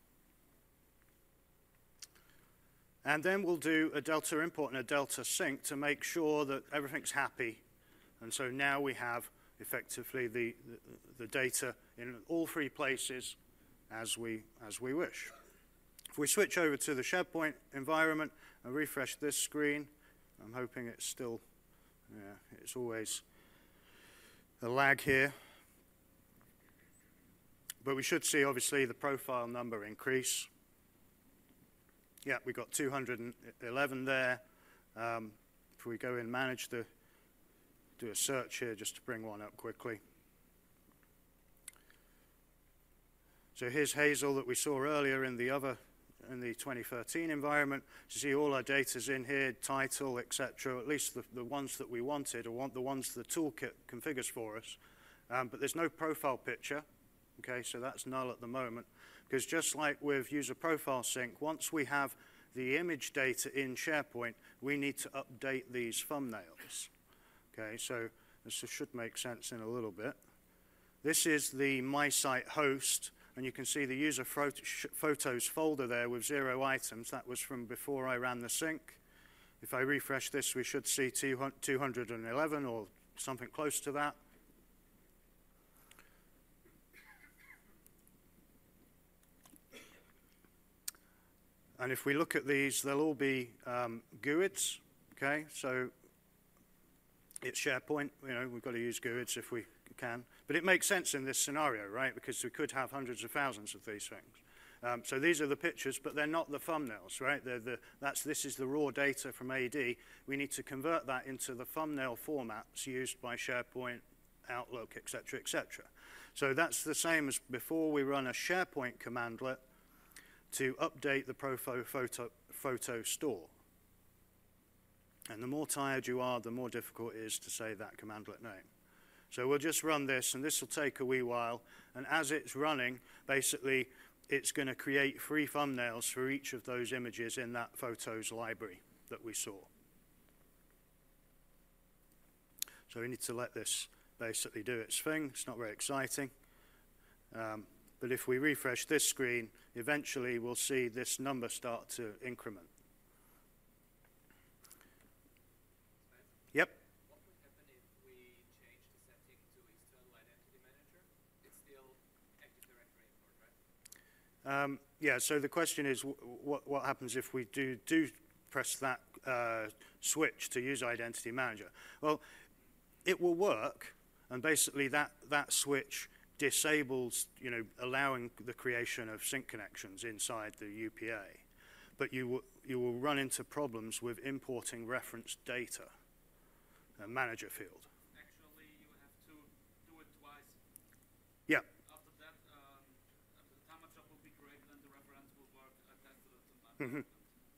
And then we'll do a delta import and a delta sync to make sure that everything's happy. And so now we have effectively the data in all three places as we wish. If we switch over to the SharePoint environment and refresh this screen, I'm hoping it's still, it's always a lag here. But we should see, obviously, the profile number increase. Yeah, we got 211 there. If we go in, do a search here just to bring one up quickly. So here's Hazel that we saw earlier in the 2013 environment. You see all our data's in here, title, etc. At least the ones that we wanted, or the ones the toolkit configures for us. But there's no profile picture. Okay, so that's null at the moment. Because just like with user profile sync, once we have the image data in SharePoint, we need to update these thumbnails. Okay, so this should make sense in a little bit. This is the My Site host, and you can see the user photos folder there with 0 items. That was from before I ran the sync. If I refresh this, we should see 211 or something close to that. And if we look at these, they'll all be GUIDs, okay? So it's SharePoint, we've got to use GUIDs if we can. But it makes sense in this scenario, right? Because we could have hundreds of thousands of these things. So these are the pictures, but they're not the thumbnails, right? This is the raw data from AD. We need to convert that into the thumbnail formats used by SharePoint, Outlook, et cetera, et cetera. So that's the same as before. We run a SharePoint commandlet to update the Profile photo store. And the more tired you are, the more difficult it is to say that commandlet name. So we'll just run this, and this will take a wee while. And as it's running, basically, it's going to create 3 thumbnails for each of those images in that photos library that we saw. So we need to let this basically do its thing. It's not very exciting. But if we refresh this screen, eventually we'll see this number start to increment. Yep. What would happen if we change the setting to external identity manager? It's still Active Directory import, right? Yeah, so the question is what happens if we do press that switch to use Identity Manager? Well, it will work, and basically that switch disables, allowing the creation of sync connections inside the UPA. But you will run into problems with importing reference data, a manager field. Actually, you have to do it twice. Yeah. After that, the timer job will be created and the reference will work. I tested it tonight.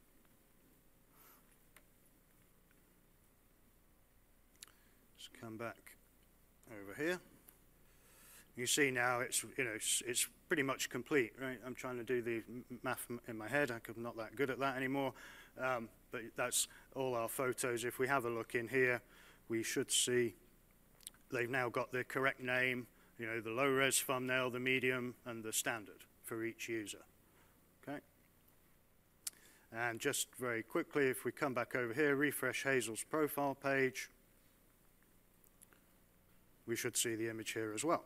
Let's come back over here. You see now it's pretty much complete, right? I'm trying to do the math in my head. I'm not that good at that anymore. But that's all our photos. If we have a look in here, we should see they've now got the correct name, the low-res thumbnail, the medium, and the standard for each user. Okay. And just very quickly, if we come back over here, refresh Hazel's profile page, we should see the image here as well.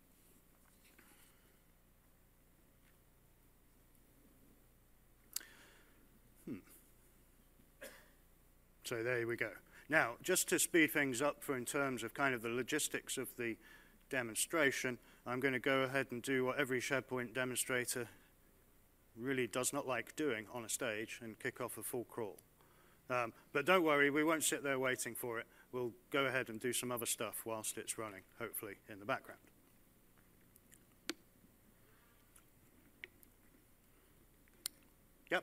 So there we go. Now, just to speed things up in terms of kind of the logistics of the demonstration, I'm going to go ahead and do what every SharePoint demonstrator really does not like doing on a stage and kick off a full crawl. But don't worry, we won't sit there waiting for it. We'll go ahead and do some other stuff whilst it's running, hopefully, in the background. Yep.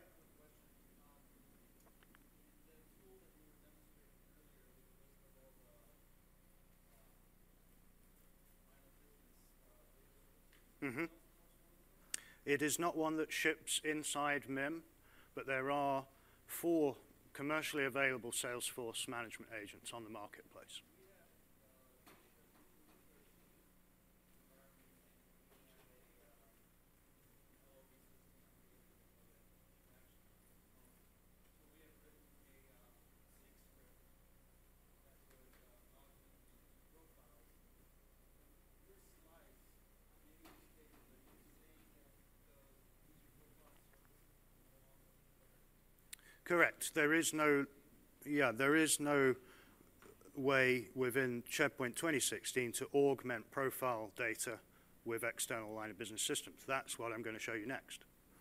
Mm-hmm. It is not one that ships inside MIM, but there are 4 commercially available Salesforce management agents on the marketplace. Correct. There is no way within SharePoint 2016 to augment profile data with external line of business systems. That's what I'm going to show you next.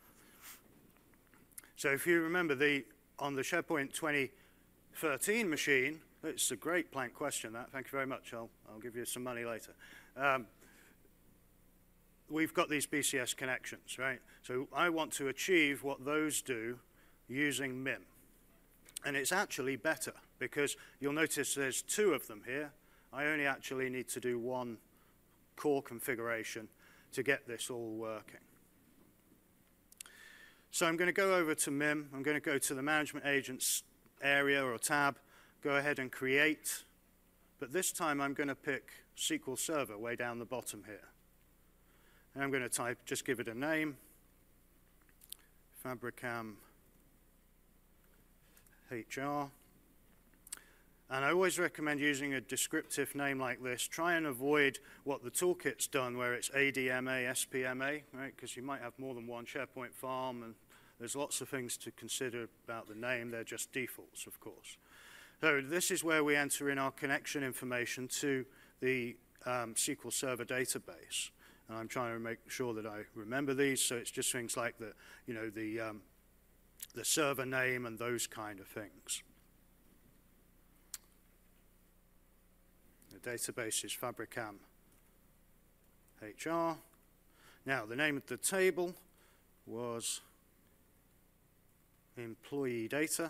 So if you remember on the SharePoint 2013 machine, it's a great Planck question, that. Thank you very much. I'll give you some money later. We've got these BCS connections, right? So I want to achieve what those do using MIM. And it's actually better because you'll notice there's 2 of them here. I only actually need to do 1 core configuration to get this all working. So I'm going to go over to MIM. I'm going to go to the management agents area or tab, go ahead and create. But this time I'm going to pick SQL Server way down the bottom here. And I'm going to just give it a name, Fabrikam HR. And I always recommend using a descriptive name like this. Try and avoid what the toolkit's done, where it's ADMA, SPMA, right? Because you might have more than one SharePoint farm, and there's lots of things to consider about the name. They're just defaults, of course. So this is where we enter in our connection information to the SQL Server database. And I'm trying to make sure that I remember these. So it's just things like the server name and those kind of things. The database is Fabrikam HR. Now, the name of the table was employee data.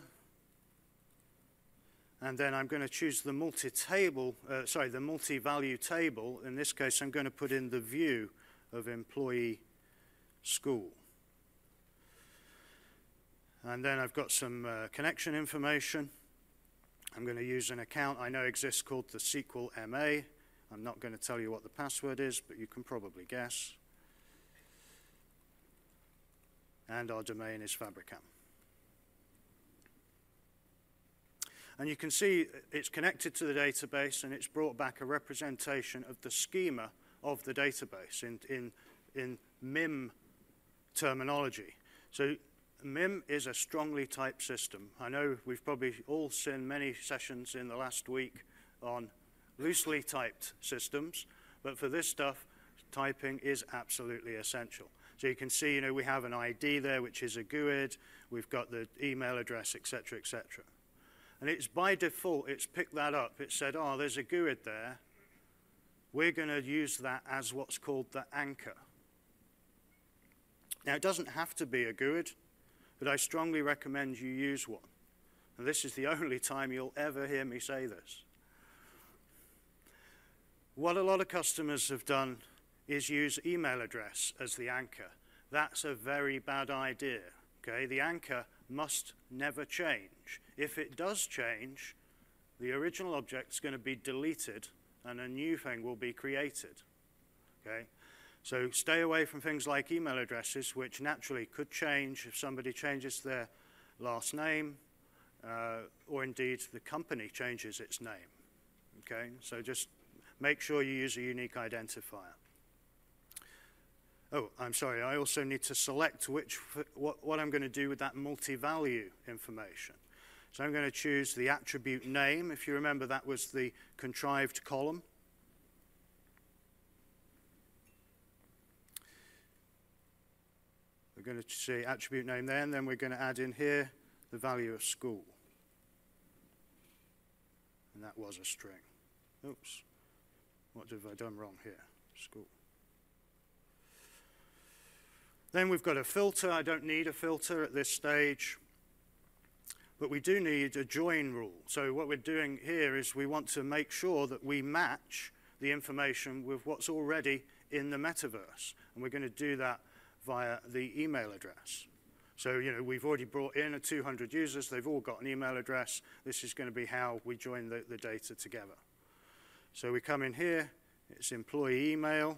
And then I'm going to choose the the multi-value table. In this case, I'm going to put in the view of employee school. And then I've got some connection information. I'm going to use an account I know exists called the SQL MA. I'm not going to tell you what the password is, but you can probably guess. And our domain is Fabrikam. And you can see it's connected to the database, and it's brought back a representation of the schema of the database in MIM terminology. So MIM is a strongly typed system. I know we've probably all seen many sessions in the last week on loosely typed systems, but for this stuff, typing is absolutely essential. So you can see, we have an ID there, which is a GUID. We've got the email address, et cetera, et cetera. And it's by default, it's picked that up. It said, oh, there's a GUID there. We're going to use that as what's called the anchor. Now, it doesn't have to be a GUID, but I strongly recommend you use one. And this is the only time you'll ever hear me say this. What a lot of customers have done is use email address as the anchor. That's a very bad idea. Okay? The anchor must never change. If it does change, the original object is going to be deleted and a new thing will be created. Okay? So stay away from things like email addresses, which naturally could change if somebody changes their last name, or indeed the company changes its name. Okay? So just make sure you use a unique identifier. Oh, I'm sorry, I also need to select what I'm going to do with that multi-value information. So I'm going to choose the attribute name. If you remember, that was the contrived column. We're going to see attribute name there, and then we're going to add in here the value of school. And that was a string. Oops. What have I done wrong here? School. Then we've got a filter. I don't need a filter at this stage, but we do need a join rule. So what we're doing here is we want to make sure that we match the information with what's already in the metaverse. And we're going to do that via the email address. So, you know, we've already brought in 200 users. They've all got an email address. This is going to be how we join the data together. So we come in here. It's employee email.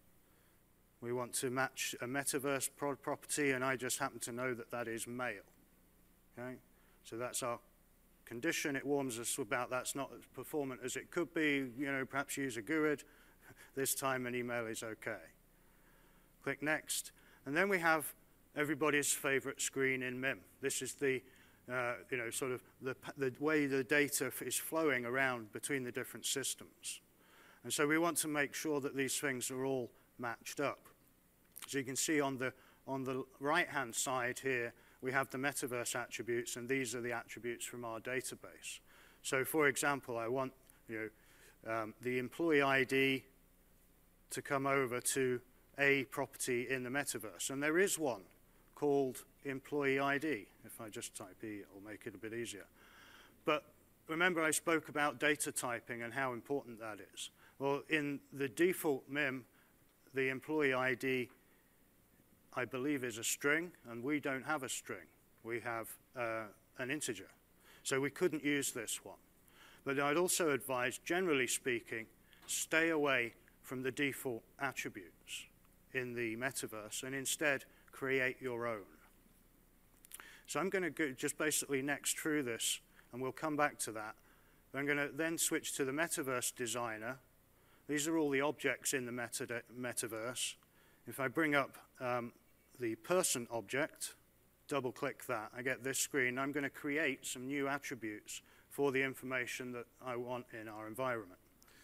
We want to match a metaverse property, and I just happen to know that that is male. Okay? So that's our condition. It warns us about that's not as performant as it could be. You know, perhaps use a GUID. This time an email is okay. Click next. And then we have everybody's favorite screen in MIM. This is the, you know, sort of the way the data is flowing around between the different systems. And so we want to make sure that these things are all matched up. So you can see on the right-hand side here, we have the metaverse attributes, and these are the attributes from our database. So for example, I want, you know, the employee ID to come over to a property in the metaverse. And there is one called employee ID. If I just type E, it'll make it a bit easier. But remember I spoke about data typing and how important that is. Well, in the default MIM, the employee ID, I believe, is a string, and we don't have a string. We have an integer. So we couldn't use this one. But I'd also advise, generally speaking, stay away from the default attributes in the metaverse and instead create your own. So I'm going to go just basically next through this, and we'll come back to that. I'm going to then switch to the Metaverse Designer. These are all the objects in the metaverse. If I bring up the person object, double-click that, I get this screen. I'm going to create some new attributes for the information that I want in our environment.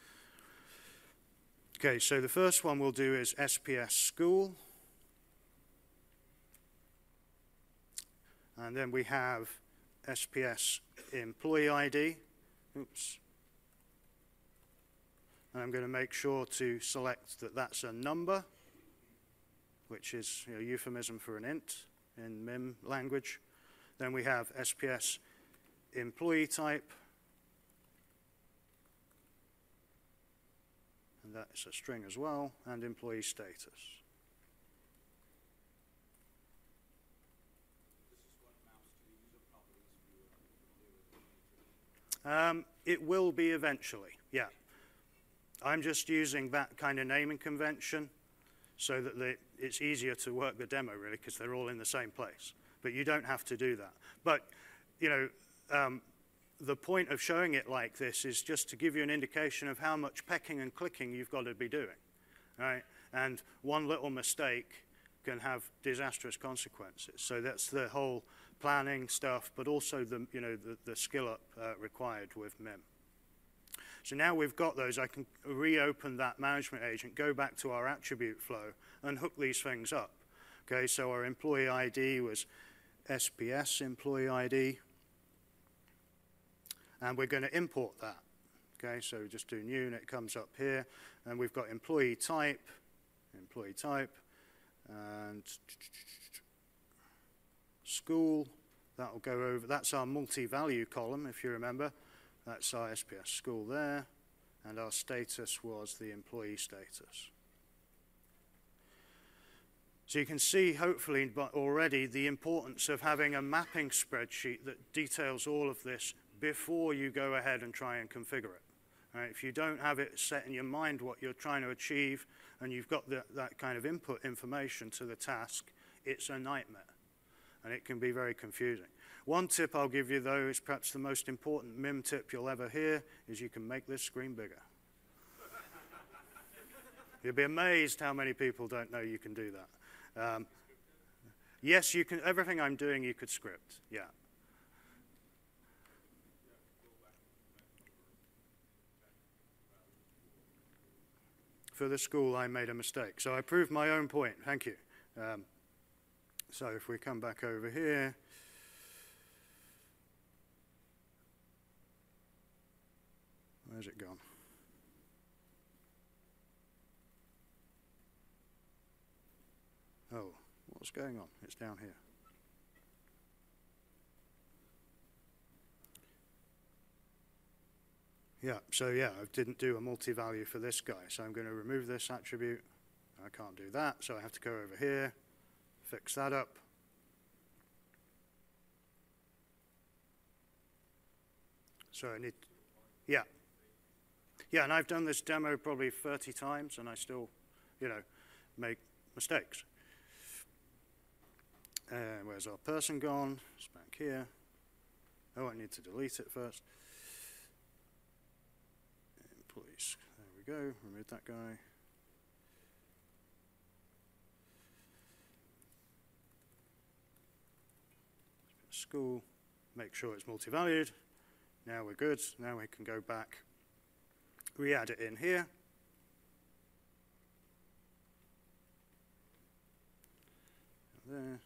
Okay, so the first one we'll do is SPS School. And then we have SPS Employee ID. Oops. And I'm going to make sure to select that that's a number, which is a euphemism for an int in MIM language. Then we have SPS Employee Type. And that is a string as well, and employee status. It will be eventually, yeah. I'm just using that kind of naming convention so that it's easier to work the demo, really, because they're all in the same place. But you don't have to do that. But, you know, the point of showing it like this is just to give you an indication of how much pecking and clicking you've got to be doing, right? And one little mistake can have disastrous consequences. So that's the whole planning stuff, but also the, you know, the skill up required with MIM. So now we've got those, I can reopen that management agent, go back to our attribute flow, and hook these things up. Okay, so our employee ID was SPS employee ID. And we're going to import that. Okay, so we just do new, and it comes up here. And we've got employee type, and school. That will go over. That's our multi-value column, if you remember. That's our SPS school there. And our status was the employee status. So you can see, hopefully, already the importance of having a mapping spreadsheet that details all of this before you go ahead and try and configure it. Right? If you don't have it set in your mind what you're trying to achieve, and you've got that kind of input information to the task, it's a nightmare, and it can be very confusing. One tip I'll give you, though, is perhaps the most important MIM tip you'll ever hear, is you can make this screen bigger. You'll be amazed how many people don't know you can do that. Yes, you can. Everything I'm doing, you could script, yeah. For the school, I made a mistake. So I proved my own point. Thank you. So if we come back over here, where's it gone? Oh, what's going on? It's down here. Yeah, so yeah, I didn't do a multi-value for this guy, so I'm going to remove this attribute. I can't do that, so I have to go over here, fix that up. So I need, yeah. Yeah, and I've done this demo probably 30 times, and I still, you know, make mistakes. Where's our person gone? It's back here. Oh, I need to delete it first. Employees, there we go, remove that guy. School, make sure it's multi-valued. Now we're good. Now we can go back, re-add it in here. There.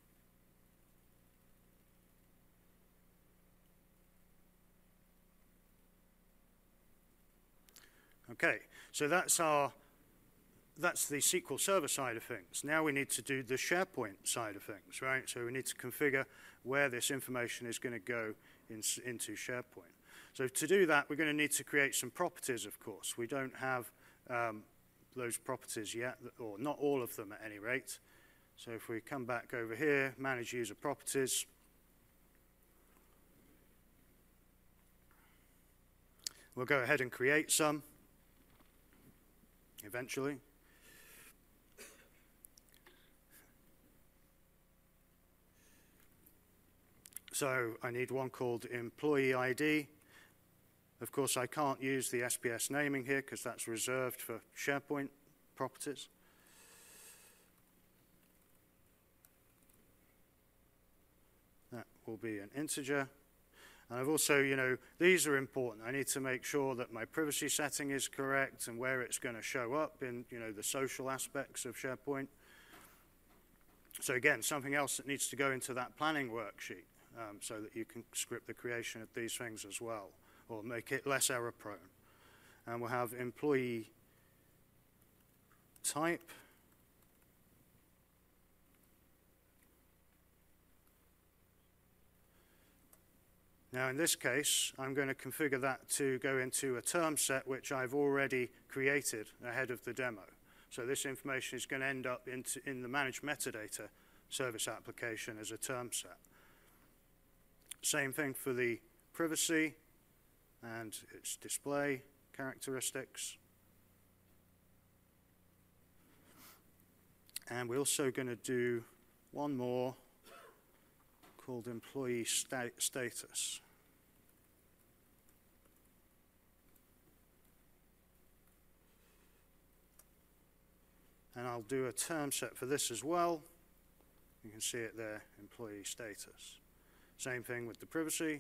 Okay, so that's the SQL Server side of things. Now we need to do the SharePoint side of things, right? So we need to configure where this information is going to go into SharePoint. So to do that, we're going to need to create some properties, of course. We don't have those properties yet, or not all of them at any rate. So if we come back over here, manage user properties. We'll go ahead and create some eventually. So I need one called employee ID. Of course, I can't use the SPS naming here because that's reserved for SharePoint properties. That will be an integer. And I've also, you know, these are important. I need to make sure that my privacy setting is correct and where it's going to show up in, you know, the social aspects of SharePoint. So again, something else that needs to go into that planning worksheet so that you can script the creation of these things as well, or make it less error prone. And we'll have employee type. Now in this case, I'm going to configure that to go into a term set which I've already created ahead of the demo. So this information is going to end up in the managed metadata service application as a term set. Same thing for the privacy and its display characteristics. And we're also going to do one more called employee status. And I'll do a term set for this as well. You can see it there, employee status. Same thing with the privacy.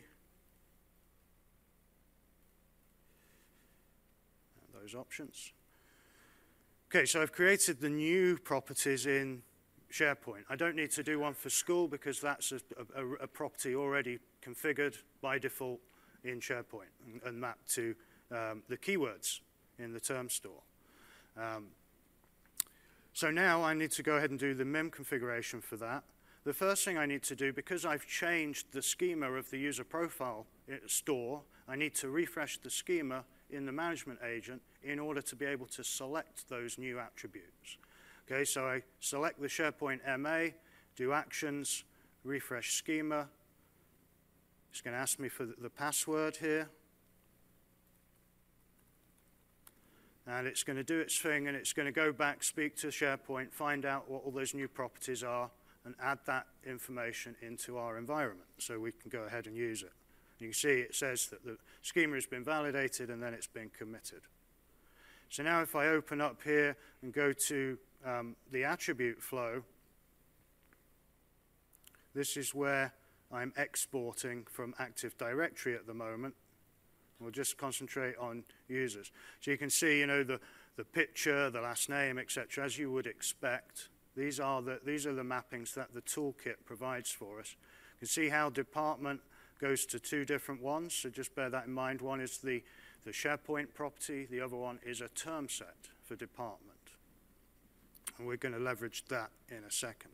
And those options. Okay, so I've created the new properties in SharePoint. I don't need to do one for school because that's a property already configured by default in SharePoint and mapped to the keywords in the term store. So now I need to go ahead and do the MIM configuration for that. The first thing I need to do, because I've changed the schema of the user profile store, I need to refresh the schema in the management agent in order to be able to select those new attributes. Okay, so I select the SharePoint MA, do actions, refresh schema. It's going to ask me for the password here. And it's going to do its thing, and it's going to go back, speak to SharePoint, find out what all those new properties are, and add that information into our environment so we can go ahead and use it. You can see it says that the schema has been validated and then it's been committed. So now if I open up here and go to the attribute flow, this is where I'm exporting from Active Directory at the moment. We'll just concentrate on users. So you can see, you know, the picture, the last name, etc., as you would expect. These are the mappings that the toolkit provides for us. You can see how department goes to two different ones, so just bear that in mind. One is the SharePoint property, the other one is a term set for department. And we're going to leverage that in a second.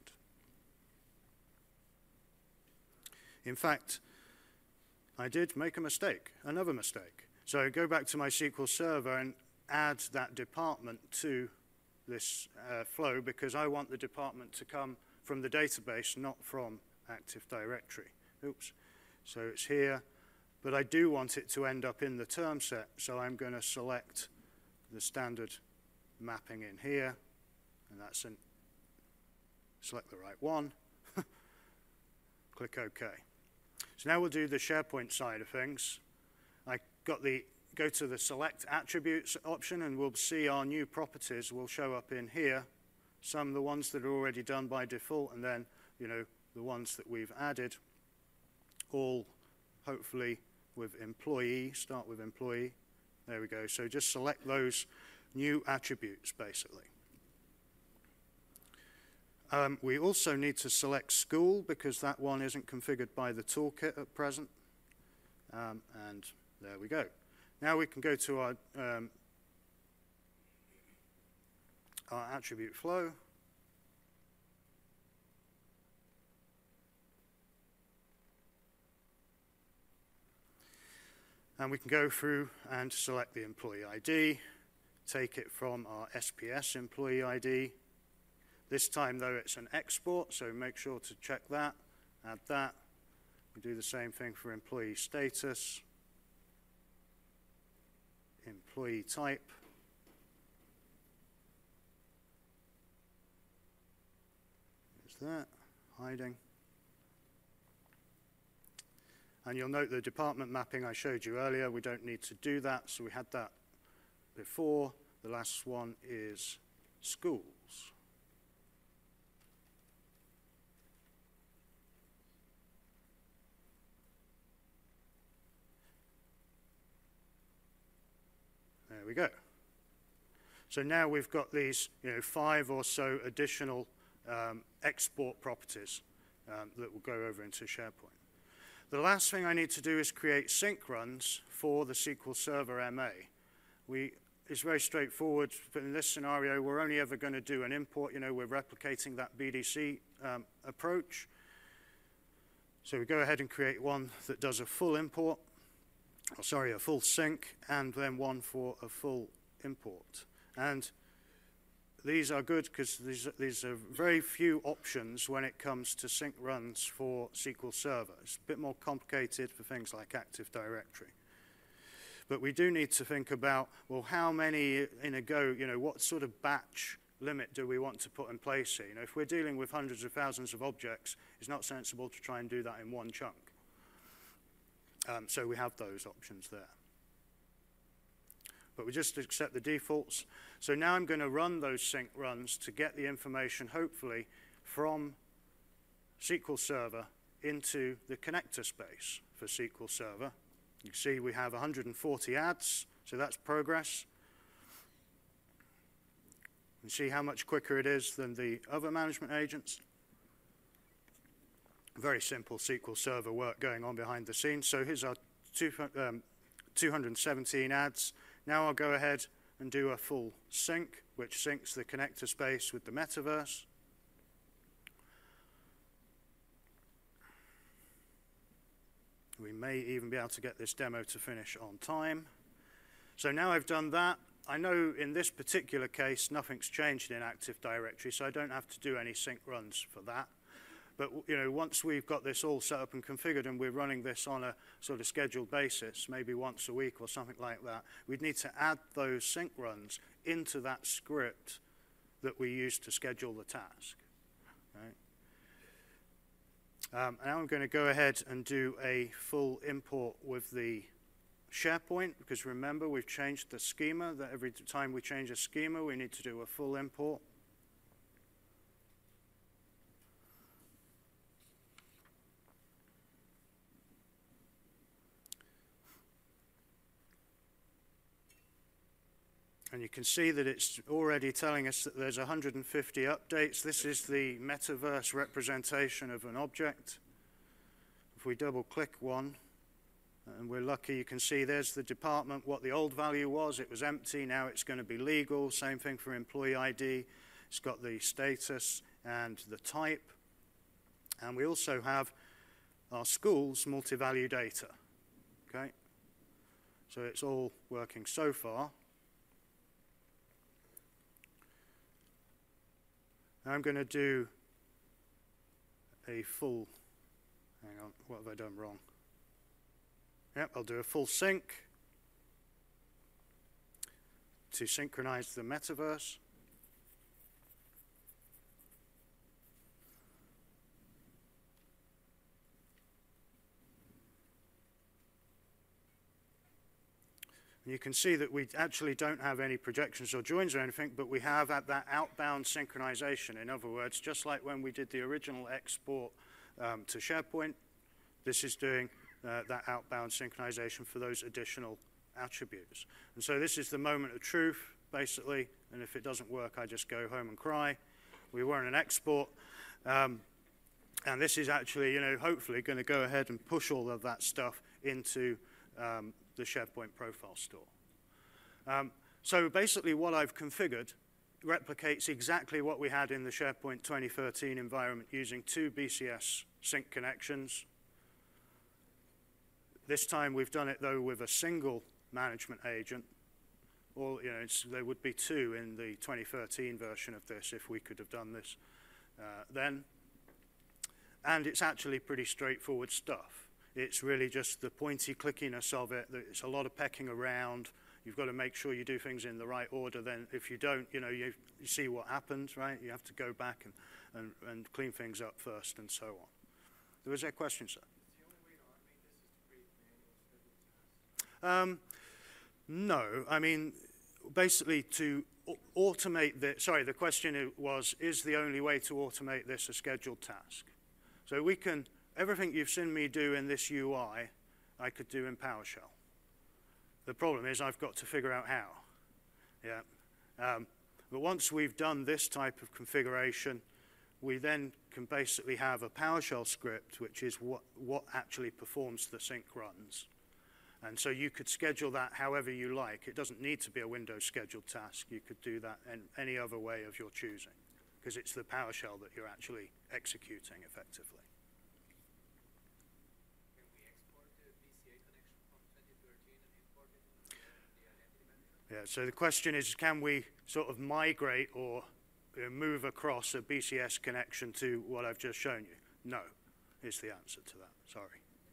In fact, I did make a mistake, another mistake. So go back to my SQL Server and add that department to this flow, because I want the department to come from the database, not from Active Directory. Oops. So it's here, but I do want it to end up in the term set, so I'm going to select the standard mapping in here, and that's select the right one, click OK. So now we'll do the SharePoint side of things. I got go to the Select Attributes option, and we'll see our new properties will show up in here. Some of the ones that are already done by default, and then, the ones that we've added, all hopefully with employee, start with employee. There we go. So just select those new attributes, basically. We also need to select school, because that one isn't configured by the toolkit at present. And there we go. Now we can go to our attribute flow. And we can go through and select the employee ID, take it from our SPS employee ID. This time, though, it's an export, so make sure to check that, add that. We do the same thing for employee status, employee type. There's that, hiding. And you'll note the department mapping I showed you earlier, we don't need to do that, so we had that before. The last one is schools. There we go. So now we've got these 5 or so additional export properties that will go over into SharePoint. The last thing I need to do is create sync runs for the SQL Server MA. It's very straightforward. But in this scenario, we're only ever going to do an import. We're replicating that BDC approach. So we go ahead and create one that does a full import. A full sync, and then one for a full import. And these are good because these are very few options when it comes to sync runs for SQL Server. It's a bit more complicated for things like Active Directory. But we do need to think about, well, how many in a go, what sort of batch limit do we want to put in place here? If we're dealing with hundreds of thousands of objects, it's not sensible to try and do that in one chunk. So we have those options there. But we just accept the defaults. So now I'm going to run those sync runs to get the information, hopefully, from SQL Server into the connector space for SQL Server. You see we have 140 adds, so that's progress. You see how much quicker it is than the other management agents. Very simple SQL Server work going on behind the scenes. So here's our 217 adds. Now I'll go ahead and do a full sync, which syncs the connector space with the metaverse. We may even be able to get this demo to finish on time. So now I've done that. I know in this particular case, nothing's changed in Active Directory, so I don't have to do any sync runs for that. But once we've got this all set up and configured and we're running this on a sort of scheduled basis, maybe once a week or something like that, we'd need to add those sync runs into that script that we use to schedule the task. Right? Now I'm going to go ahead and do a full import with the SharePoint, because remember we've changed the schema, that every time we change a schema we need to do a full import. And you can see that it's already telling us that there's 150 updates. This is the metaverse representation of an object. If we double click one, and we're lucky, you can see there's the department, what the old value was. It was empty, now it's going to be legal. Same thing for employee ID. It's got the status and the type. And we also have our school's multi-value data. Okay? So it's all working so far. Now I'm going to do a full, hang on, what have I done wrong? Yep, I'll do a full sync to synchronize the metaverse. You can see that we actually don't have any projections or joins or anything, but we have at that outbound synchronization. In other words, just like when we did the original export to SharePoint, this is doing that outbound synchronization for those additional attributes. And so this is the moment of truth, basically, and if it doesn't work, I just go home and cry. We weren't an export. And this is actually, hopefully going to go ahead and push all of that stuff into the SharePoint profile store. So basically what I've configured replicates exactly what we had in the SharePoint 2013 environment using 2 BCS sync connections. This time we've done it, though, with a single management agent. Or, there would be 2 in the 2013 version of this if we could have done this then. And it's actually pretty straightforward stuff. It's really just the pointy clickiness of it. It's a lot of pecking around. You've got to make sure you do things in the right order. Then if you don't, you see what happens, right? You have to go back and clean things up first and so on. There was a question, sir? The only way to automate this is to create manual scheduled tasks? No. I mean, basically to automate the, sorry, the question was, is the only way to automate this a scheduled task? So we can, everything you've seen me do in this UI, I could do in PowerShell. The problem is I've got to figure out how. Yeah. But once we've done this type of configuration, we then can basically have a PowerShell script, which is what actually performs the sync runs. And so you could schedule that however you like. It doesn't need to be a Windows scheduled task. You could do that in any other way of your choosing, because it's the PowerShell that you're actually executing effectively. Can we export the BCA connection from 2013 and import it into the identity manager? Yeah, so the question is, can we sort of migrate or move across a BCS connection to what I've just shown you? No, is the answer to that. Sorry.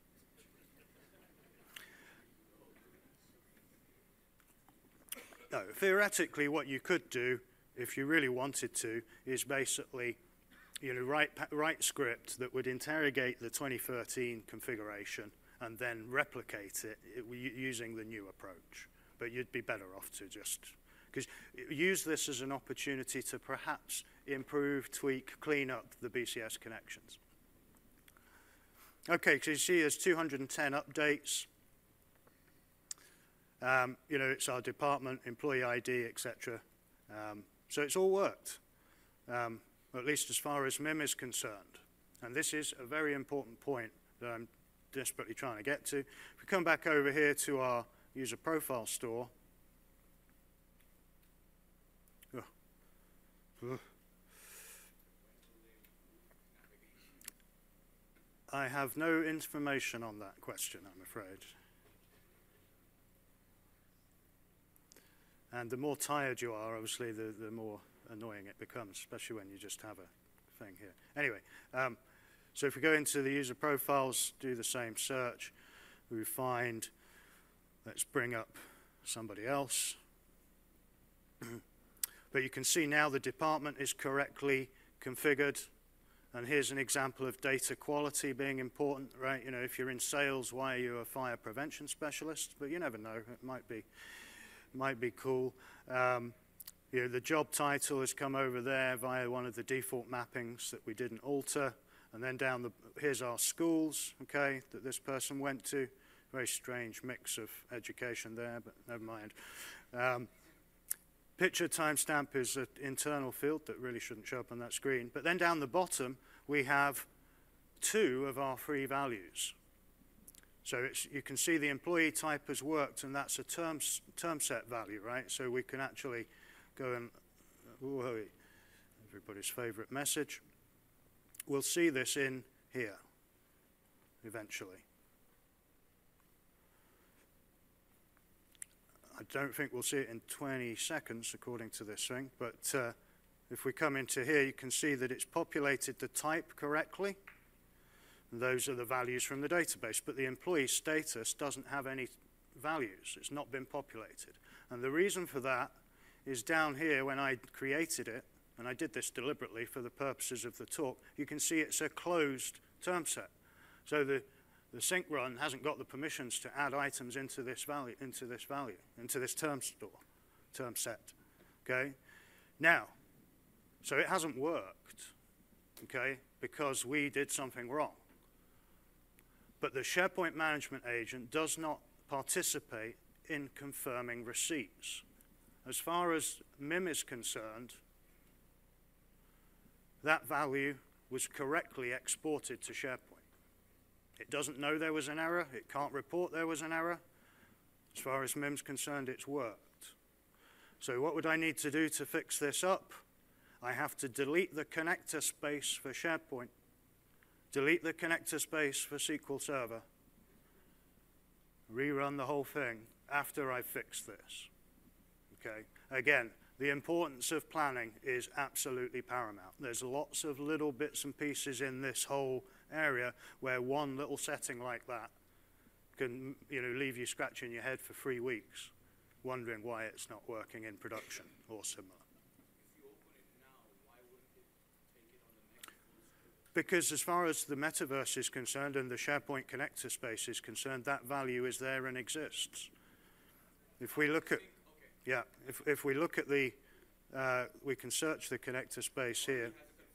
No, theoretically, what you could do, if you really wanted to, is basically, write script that would interrogate the 2013 configuration and then replicate it using the new approach. But you'd be better off to just, because use this as an opportunity to perhaps improve, tweak, clean up the BCS connections. Okay, so you see there's 210 updates. It's our department, employee ID, etc. So it's all worked, at least as far as MIM is concerned. And this is a very important point that I'm desperately trying to get to. If we come back over here to our user profile store, I have no information on that question, I'm afraid. And the more tired you are, obviously, the more annoying it becomes, especially when you just have a thing here. Anyway, so if we go into the user profiles, do the same search, we find, let's bring up somebody else. But you can see now the department is correctly configured. And here's an example of data quality being important, right? If you're in sales, why are you a fire prevention specialist? But you never know, it might be cool. The job title has come over there via one of the default mappings that we didn't alter. And then here's our schools, okay, that this person went to. Very strange mix of education there, but never mind. Picture timestamp is an internal field that really shouldn't show up on that screen. But then down the bottom, we have 2 of our 3 values. So you can see the employee type has worked, and that's a term set value, right? So we can actually go and, everybody's favorite message. We'll see this in here eventually. I don't think we'll see it in 20 seconds according to this thing, but if we come into here, you can see that it's populated the type correctly. And those are the values from the database, but the employee status doesn't have any values. It's not been populated. And the reason for that is down here when I created it, and I did this deliberately for the purposes of the talk, you can see it's a closed term set. So the sync run hasn't got the permissions to add items into this term set. Okay? Now, so it hasn't worked, okay, because we did something wrong. But the SharePoint Management Agent does not participate in confirming receipts. As far as MIM is concerned, that value was correctly exported to SharePoint. It doesn't know there was an error. It can't report there was an error. As far as MIM's concerned, it's worked. So what would I need to do to fix this up? I have to delete the connector space for SharePoint, delete the connector space for SQL Server, rerun the whole thing after I fix this. Okay? Again, the importance of planning is absolutely paramount. There's lots of little bits and pieces in this whole area where one little setting like that can, leave you scratching your head for 3 weeks, wondering why it's not working in production or similar. If you open it now, why wouldn't it take it on the next full script? Because as far as the metaverse is concerned and the SharePoint connector space is concerned, that value is there and exists. If we look at, yeah, if we look at the, we can search the connector space here.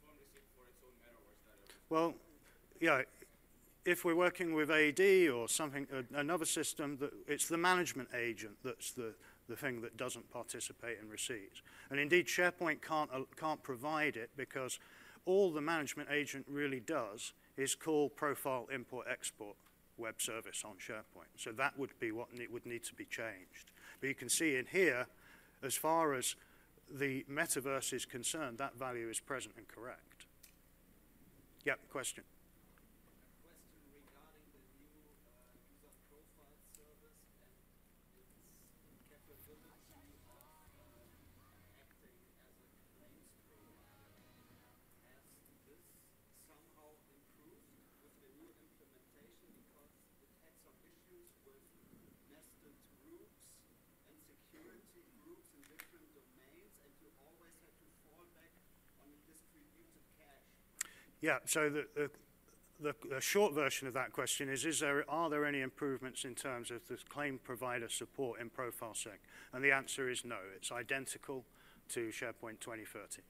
Well, yeah, if we're working with AD or something, another system, it's the management agent that's the thing that doesn't participate in receipts. And indeed, SharePoint can't provide it because all the management agent really does is call profile import export web service on SharePoint. So that would be what would need to be changed. But you can see in here, as far as the metaverse is concerned, that value is present and correct. Yeah, question. Regarding the new user profile service and its capability of acting as a claims provider. Has this somehow improved with the new implementation because it had some issues with nested groups and security groups in different domains, and you always had to fall back on a distributed cache? Yeah, so the short version of that question is are there any improvements in terms of the claim provider support in ProfilesSync? And the answer is no. It's identical to SharePoint 2013.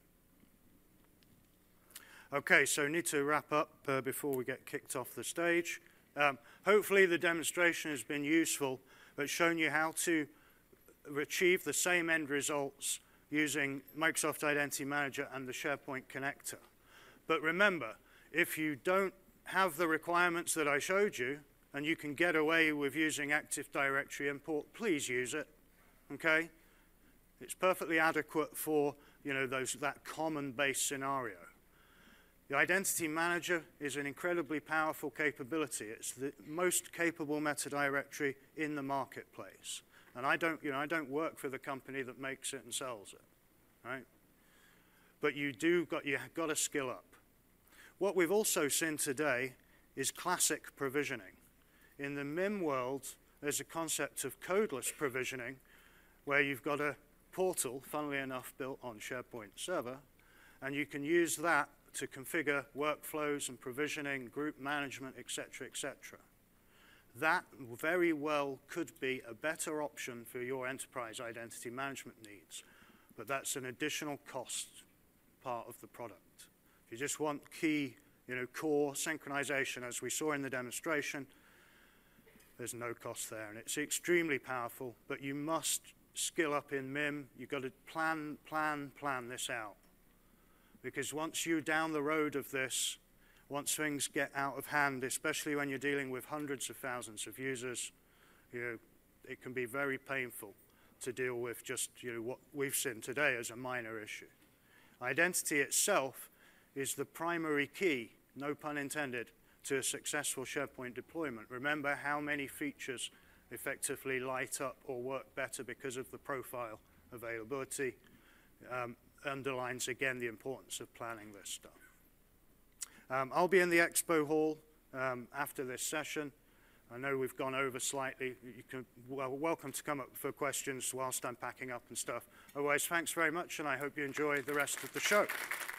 Okay, so need to wrap up before we get kicked off the stage. Hopefully the demonstration has been useful, but shown you how to achieve the same end results using Microsoft Identity Manager and the SharePoint connector. But remember, if you don't have the requirements that I showed you, and you can get away with using Active Directory import, please use it, okay? It's perfectly adequate for, that common base scenario. The Identity Manager is an incredibly powerful capability. It's the most capable meta-directory in the marketplace. And I don't work for the company that makes it and sells it, right? But you've got to skill up. What we've also seen today is classic provisioning. In the MIM world, there's a concept of codeless provisioning where you've got a portal, funnily enough, built on SharePoint Server, and you can use that to configure workflows and provisioning, group management, et cetera, et cetera. That very well could be a better option for your enterprise identity management needs, but that's an additional cost part of the product. If you just want key, core synchronization, as we saw in the demonstration, there's no cost there, and it's extremely powerful, but you must skill up in MIM. You've got to plan this out. Because once you're down the road of this, once things get out of hand, especially when you're dealing with hundreds of thousands of users, it can be very painful to deal with just what we've seen today as a minor issue. Identity itself is the primary key, no pun intended, to a successful SharePoint deployment. Remember how many features effectively light up or work better because of the profile availability. Underlines again the importance of planning this stuff. I'll be in the expo hall after this session. I know we've gone over slightly. You can, welcome to come up for questions whilst I'm packing up and stuff. Otherwise, thanks very much, and I hope you enjoy the rest of the show.